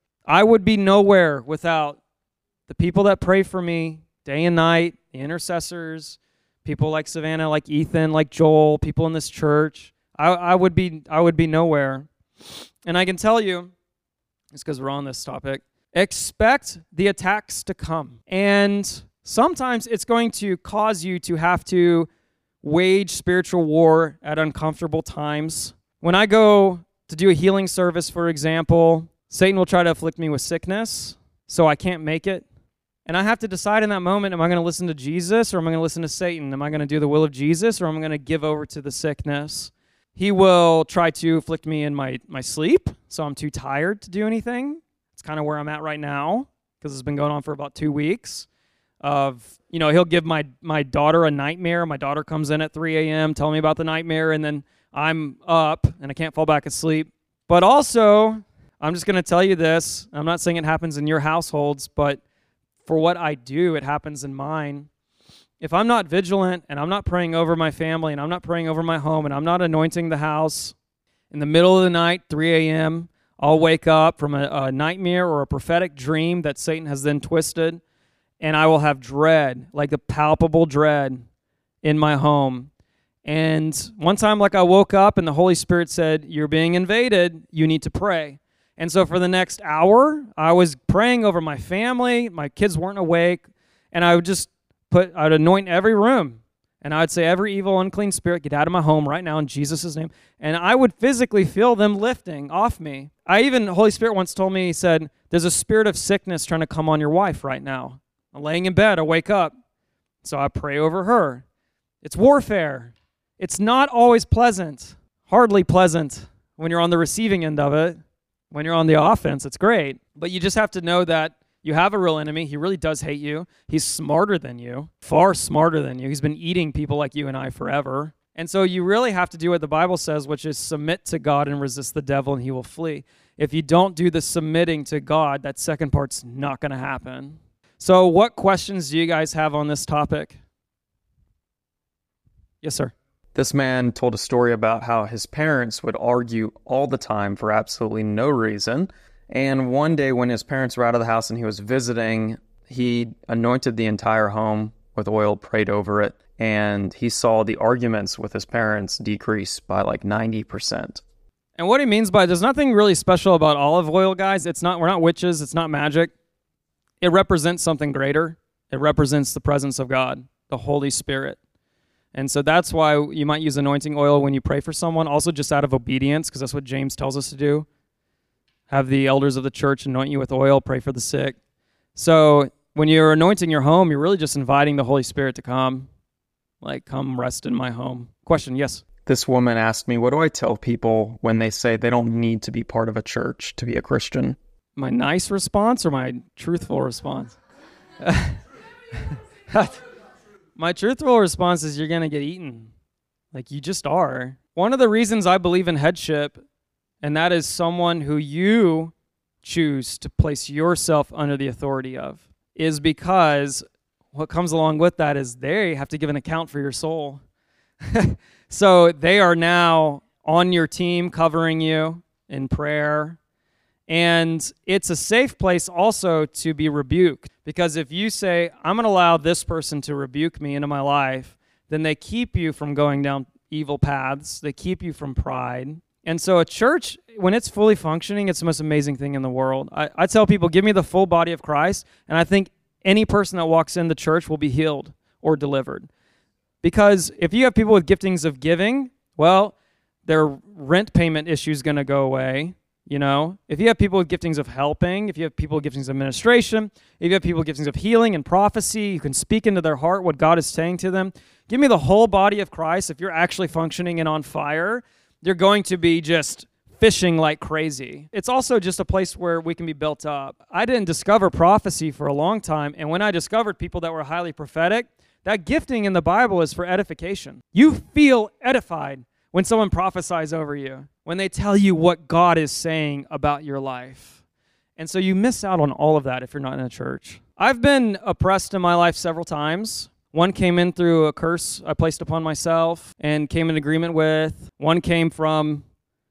I would be nowhere without the people that pray for me day and night, the intercessors, people like Savannah, like Ethan, like Joel, people in this church. I, I would be I would be nowhere. And I can tell you, just because we're on this topic, expect the attacks to come. And sometimes it's going to cause you to have to wage spiritual war at uncomfortable times. When I go to do a healing service, for example, Satan will try to afflict me with sickness, so I can't make it. And I have to decide in that moment, am I going to listen to Jesus or am I going to listen to Satan? Am I going to do the will of Jesus or am I going to give over to the sickness? He will try to afflict me in my, my sleep, so I'm too tired to do anything. It's kind of where I'm at right now because it's been going on for about two weeks. Of, you know, he'll give my, my daughter a nightmare. My daughter comes in at three a.m., telling me about the nightmare, and then I'm up and I can't fall back asleep. But also, I'm just going to tell you this. I'm not saying it happens in your households, but for what I do, it happens in mine. If I'm not vigilant and I'm not praying over my family and I'm not praying over my home and I'm not anointing the house, in the middle of the night, three a.m., I'll wake up from a, a nightmare or a prophetic dream that Satan has then twisted, and I will have dread, like the palpable dread in my home. And one time, like I woke up and the Holy Spirit said, you're being invaded, you need to pray. And so for the next hour, I was praying over my family, my kids weren't awake, and I would just put, I would anoint every room. And I would say, every evil, unclean spirit, get out of my home right now in Jesus' name. And I would physically feel them lifting off me. I even, the Holy Spirit once told me, he said, there's a spirit of sickness trying to come on your wife right now. I'm laying in bed, I wake up. So I pray over her. It's warfare. It's not always pleasant, hardly pleasant when you're on the receiving end of it. When you're on the offense, it's great. But you just have to know that you have a real enemy. He really does hate you. He's smarter than you, far smarter than you. He's been eating people like you and I forever. And so you really have to do what the Bible says, which is submit to God and resist the devil, and he will flee. If you don't do the submitting to God, that second part's not going to happen. So what questions do you guys have on this topic? Yes, sir. This man told a story about how his parents would argue all the time for absolutely no reason. And one day when his parents were out of the house and he was visiting, he anointed the entire home with oil, prayed over it, and he saw the arguments with his parents decrease by like ninety percent. And what he means by there's nothing really special about olive oil, guys. It's not, we're not witches. It's not magic. It represents something greater. It represents the presence of God, the Holy Spirit. And so that's why you might use anointing oil when you pray for someone, also just out of obedience, because that's what James tells us to do. Have the elders of the church anoint you with oil, pray for the sick. So when you're anointing your home, you're really just inviting the Holy Spirit to come, like, come rest in my home. Question, yes? This woman asked me, what do I tell people when they say they don't need to be part of a church to be a Christian? My nice response or my truthful response? My truthful response is you're going to get eaten. Like, you just are. One of the reasons I believe in headship, and that is someone who you choose to place yourself under the authority of, is because what comes along with that is they have to give an account for your soul. So they are now on your team covering you in prayer. And it's a safe place also to be rebuked, because if you say, I'm going to allow this person to rebuke me into my life, then they keep you from going down evil paths. They keep you from pride. And so a church, when it's fully functioning, it's the most amazing thing in the world. I, I tell people, give me the full body of Christ, and I think any person that walks in the church will be healed or delivered. Because if you have people with giftings of giving, well, their rent payment issue is going to go away. You know, if you have people with giftings of helping, if you have people with giftings of administration, if you have people with giftings of healing and prophecy, you can speak into their heart what God is saying to them. Give me the whole body of Christ. If you're actually functioning and on fire, you're going to be just fishing like crazy. It's also just a place where we can be built up. I didn't discover prophecy for a long time, and when I discovered people that were highly prophetic, that gifting in the Bible is for edification. You feel edified when someone prophesies over you, when they tell you what God is saying about your life. And so you miss out on all of that if you're not in a church. I've been oppressed in my life several times. One came in through a curse I placed upon myself and came in agreement with. One came from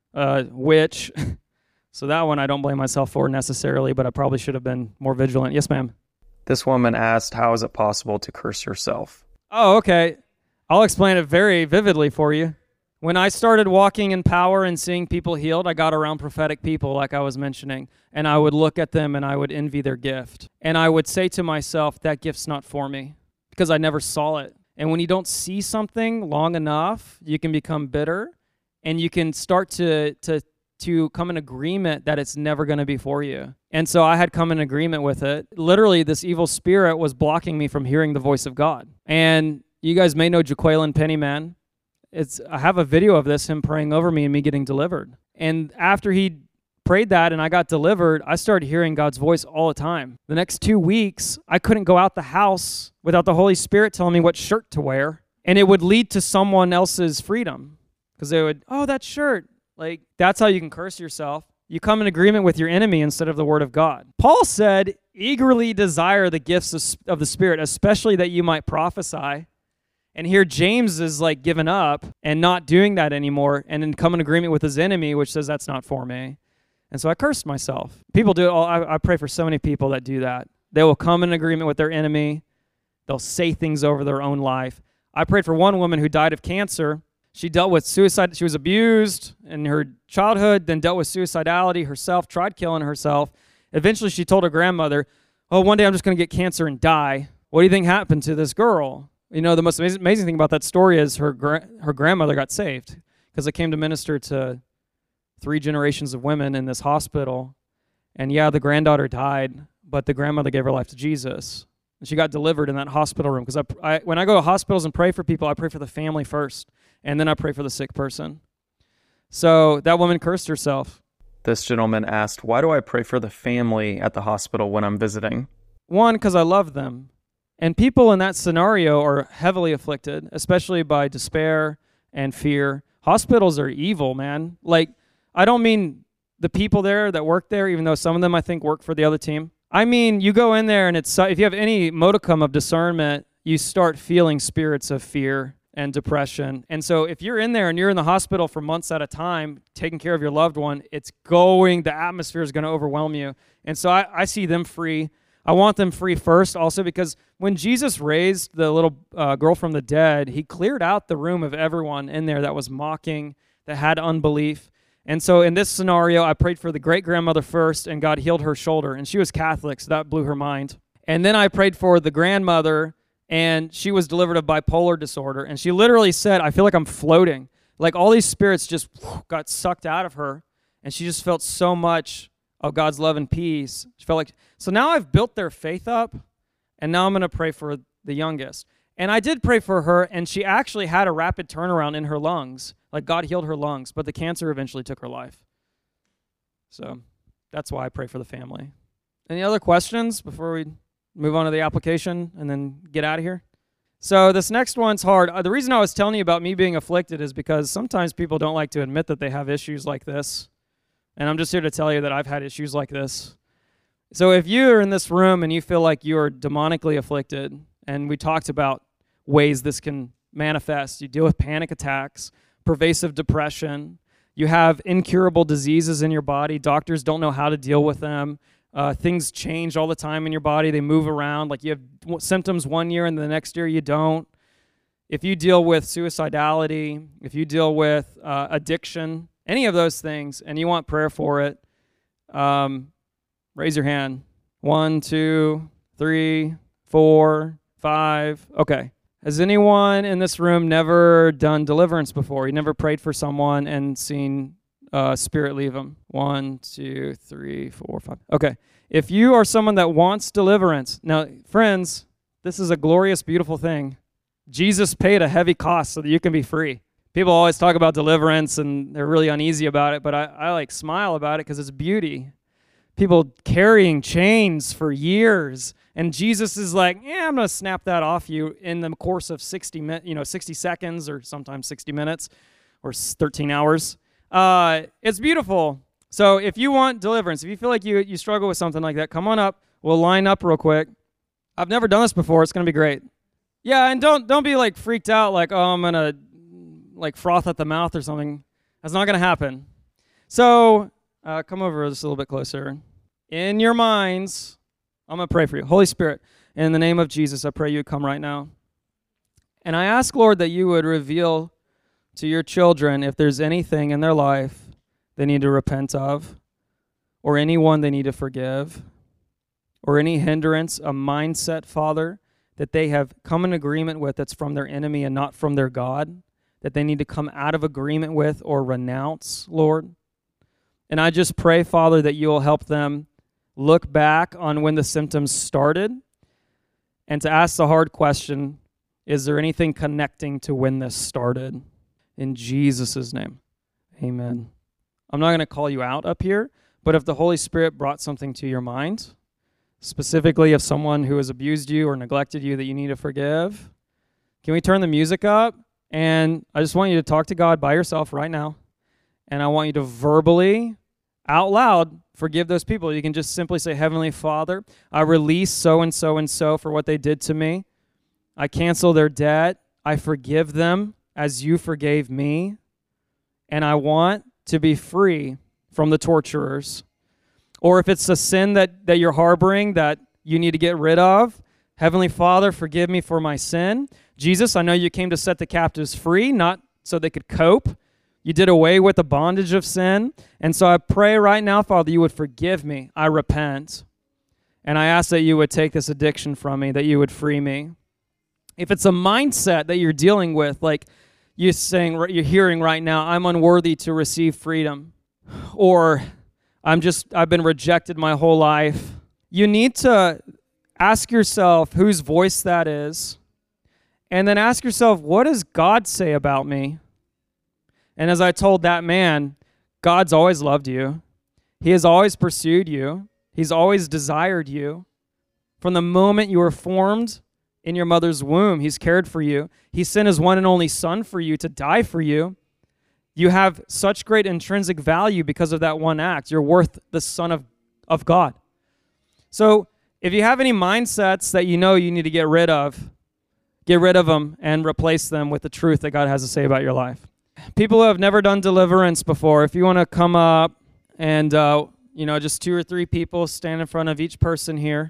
a witch. So that one I don't blame myself for necessarily, but I probably should have been more vigilant. Yes, ma'am. This woman asked, how is it possible to curse yourself? Oh, okay. I'll explain it very vividly for you. When I started walking in power and seeing people healed, I got around prophetic people like I was mentioning, and I would look at them and I would envy their gift. And I would say to myself, that gift's not for me, because I never saw it. And when you don't see something long enough, you can become bitter, and you can start to to to come in agreement that it's never going to be for you. And so I had come in agreement with it. Literally, this evil spirit was blocking me from hearing the voice of God. And you guys may know Jaqueline Pennyman. It's I have a video of this, him praying over me and me getting delivered. And after he prayed that and I got delivered, I started hearing God's voice all the time. The next two weeks, I couldn't go out the house without the Holy Spirit telling me what shirt to wear. And it would lead to someone else's freedom. Because they would, oh, that shirt. Like, that's how you can curse yourself. You come in agreement with your enemy instead of the word of God. Paul said, eagerly desire the gifts of, of the Spirit, especially that you might prophesy. And here James is like giving up and not doing that anymore and then come in agreement with his enemy, which says that's not for me. And so I cursed myself. People do it all. I, I pray for so many people that do that. They will come in agreement with their enemy. They'll say things over their own life. I prayed for one woman who died of cancer. She dealt with suicide. She was abused in her childhood, then dealt with suicidality herself, tried killing herself. Eventually, she told her grandmother, oh, one day I'm just going to get cancer and die. What do you think happened to this girl? You know, the most amazing, amazing thing about that story is her gra- her grandmother got saved because I came to minister to three generations of women in this hospital. And yeah, the granddaughter died, but the grandmother gave her life to Jesus. And she got delivered in that hospital room. Because I, I, when I go to hospitals and pray for people, I pray for the family first, and then I pray for the sick person. So that woman cursed herself. This gentleman asked, why do I pray for the family at the hospital when I'm visiting? One, because I love them. And people in that scenario are heavily afflicted, especially by despair and fear. Hospitals are evil, man. Like, I don't mean the people there that work there, even though some of them I think work for the other team. I mean, you go in there and it's if you have any modicum of discernment, you start feeling spirits of fear and depression. And so if you're in there and you're in the hospital for months at a time, taking care of your loved one, it's going, the atmosphere is going to overwhelm you. And so I, I see them free. I want them free first also because when Jesus raised the little uh, girl from the dead, he cleared out the room of everyone in there that was mocking, that had unbelief. And so in this scenario, I prayed for the great-grandmother first, and God healed her shoulder. And she was Catholic, so that blew her mind. And then I prayed for the grandmother, and she was delivered of bipolar disorder. And she literally said, I feel like I'm floating. Like all these spirits just got sucked out of her, and she just felt so much of God's love and peace. She felt like, so now I've built their faith up, and now I'm going to pray for the youngest. And I did pray for her, and she actually had a rapid turnaround in her lungs. Like God healed her lungs, but the cancer eventually took her life. So that's why I pray for the family. Any other questions before we move on to the application and then get out of here? So this next one's hard. Uh, the reason I was telling you about me being afflicted is because sometimes people don't like to admit that they have issues like this. And I'm just here to tell you that I've had issues like this. So if you're in this room and you feel like you're demonically afflicted, and we talked about ways this can manifest, you deal with panic attacks, pervasive depression, you have incurable diseases in your body, doctors don't know how to deal with them, uh, things change all the time in your body, they move around, like you have symptoms one year and the next year you don't. If you deal with suicidality, if you deal with uh, addiction, any of those things, and you want prayer for it, um, raise your hand. One, two, three, four, five. Okay. Has anyone in this room never done deliverance before? You never prayed for someone and seen uh, spirit leave them? One, two, three, four, five. Okay. If you are someone that wants deliverance, now, friends, this is a glorious, beautiful thing. Jesus paid a heavy cost so that you can be free. People always talk about deliverance, and they're really uneasy about it, but I, I like smile about it because it's beauty. People carrying chains for years, and Jesus is like, yeah, I'm going to snap that off you in the course of sixty, you know, sixty seconds or sometimes sixty minutes or thirteen hours. Uh, it's beautiful. So if you want deliverance, if you feel like you, you struggle with something like that, come on up. We'll line up real quick. I've never done this before. It's going to be great. Yeah, and don't don't be like freaked out like, oh, I'm gonna like froth at the mouth or something. That's not gonna happen. So uh, come over just a little bit closer. In your minds, I'm gonna pray for you. Holy Spirit, in the name of Jesus, I pray you come right now. And I ask, Lord, that you would reveal to your children if there's anything in their life they need to repent of, or anyone they need to forgive, or any hindrance, a mindset, Father, that they have come in agreement with that's from their enemy and not from their God, that they need to come out of agreement with or renounce, Lord. And I just pray, Father, that you'll help them look back on when the symptoms started and to ask the hard question, is there anything connecting to when this started? In Jesus' name, amen. I'm not going to call you out up here, but if the Holy Spirit brought something to your mind, specifically if someone who has abused you or neglected you that you need to forgive, can we turn the music up? And I just want you to talk to God by yourself right now. And I want you to verbally, out loud, forgive those people. You can just simply say, Heavenly Father, I release so-and-so and so for what they did to me. I cancel their debt. I forgive them as you forgave me. And I want to be free from the torturers. Or if it's a sin that, that you're harboring that you need to get rid of, Heavenly Father, forgive me for my sin. Jesus, I know you came to set the captives free, not so they could cope. You did away with the bondage of sin. And so I pray right now, Father, you would forgive me. I repent. And I ask that you would take this addiction from me, that you would free me. If it's a mindset that you're dealing with, like you're saying, you're hearing right now, I'm unworthy to receive freedom, or I'm just, I've been rejected my whole life. You need to ask yourself whose voice that is, and then ask yourself, what does God say about me? And as I told that man, God's always loved you. He has always pursued you. He's always desired you. From the moment you were formed in your mother's womb, He's cared for you. He sent His one and only Son for you to die for you. You have such great intrinsic value because of that one act. You're worth the Son of, of God. So if you have any mindsets that you know you need to get rid of, get rid of them and replace them with the truth that God has to say about your life. People who have never done deliverance before, if you want to come up and, uh, you know, just two or three people stand in front of each person here.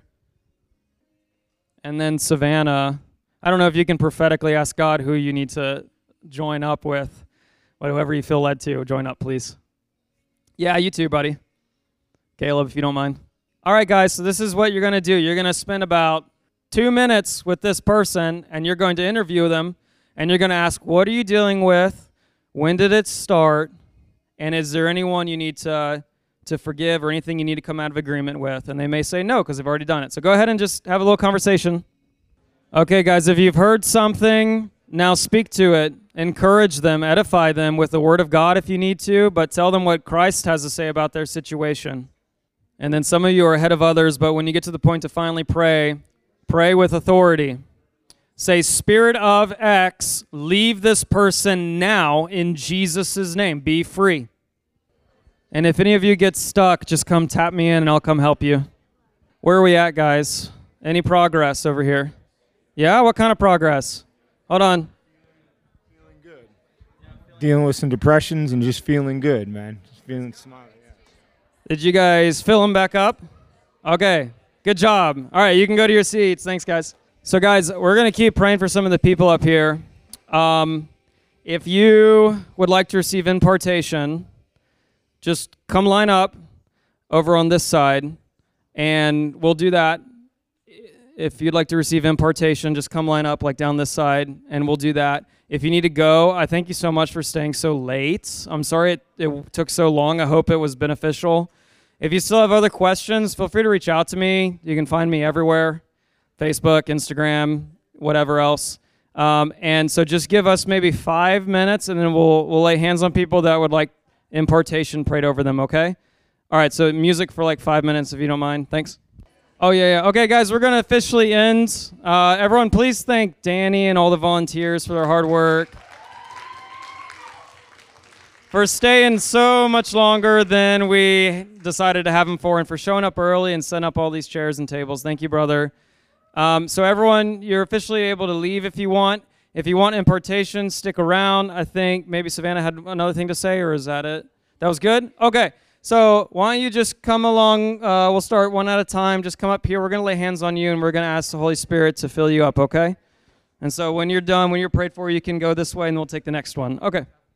And then Savannah, I don't know if you can prophetically ask God who you need to join up with. Whatever you feel led to, join up, please. Yeah, you too, buddy. Caleb, if you don't mind. All right, guys, so this is what you're going to do. You're going to spend about two minutes with this person, and you're going to interview them, and you're going to ask, what are you dealing with? When did it start? And is there anyone you need to, to forgive or anything you need to come out of agreement with? And they may say no, because they've already done it. So go ahead and just have a little conversation. Okay, guys, if you've heard something, now speak to it. Encourage them, edify them with the Word of God if you need to, but tell them what Christ has to say about their situation. And then some of you are ahead of others, but when you get to the point to finally pray, pray with authority. Say, Spirit of X, leave this person now in Jesus' name. Be free. And if any of you get stuck, just come tap me in and I'll come help you. Where are we at, guys? Any progress over here? Yeah, what kind of progress? Hold on. Feeling good. Dealing with some depressions and just feeling good, man. Just feeling smiley. Yeah. Did you guys fill them back up? Okay, good job. All right, you can go to your seats. Thanks, guys. So, guys, we're going to keep praying for some of the people up here. Um, if you would like to receive impartation, just come line up over on this side, and we'll do that. If you'd like to receive impartation, just come line up like down this side, and we'll do that. If you need to go, I thank you so much for staying so late. I'm sorry it, it took so long. I hope it was beneficial. If you still have other questions, feel free to reach out to me. You can find me everywhere, Facebook, Instagram, whatever else. Um, and so just give us maybe five minutes, and then we'll we'll lay hands on people that would like impartation prayed over them, okay? All right, so music for like five minutes if you don't mind. Thanks. Oh, yeah, yeah. Okay, guys, we're going to officially end. Uh, everyone, please thank Danny and all the volunteers for their hard work, for staying so much longer than we decided to have them for, and for showing up early and setting up all these chairs and tables. Thank you, brother. Um, so everyone, you're officially able to leave if you want. If you want impartation, stick around. I think maybe Savannah had another thing to say, or is that it? That was good? Okay. So why don't you just come along. Uh, we'll start one at a time. Just come up here. We're going to lay hands on you, and we're going to ask the Holy Spirit to fill you up, okay? And so when you're done, when you're prayed for, you can go this way, and we'll take the next one. Okay.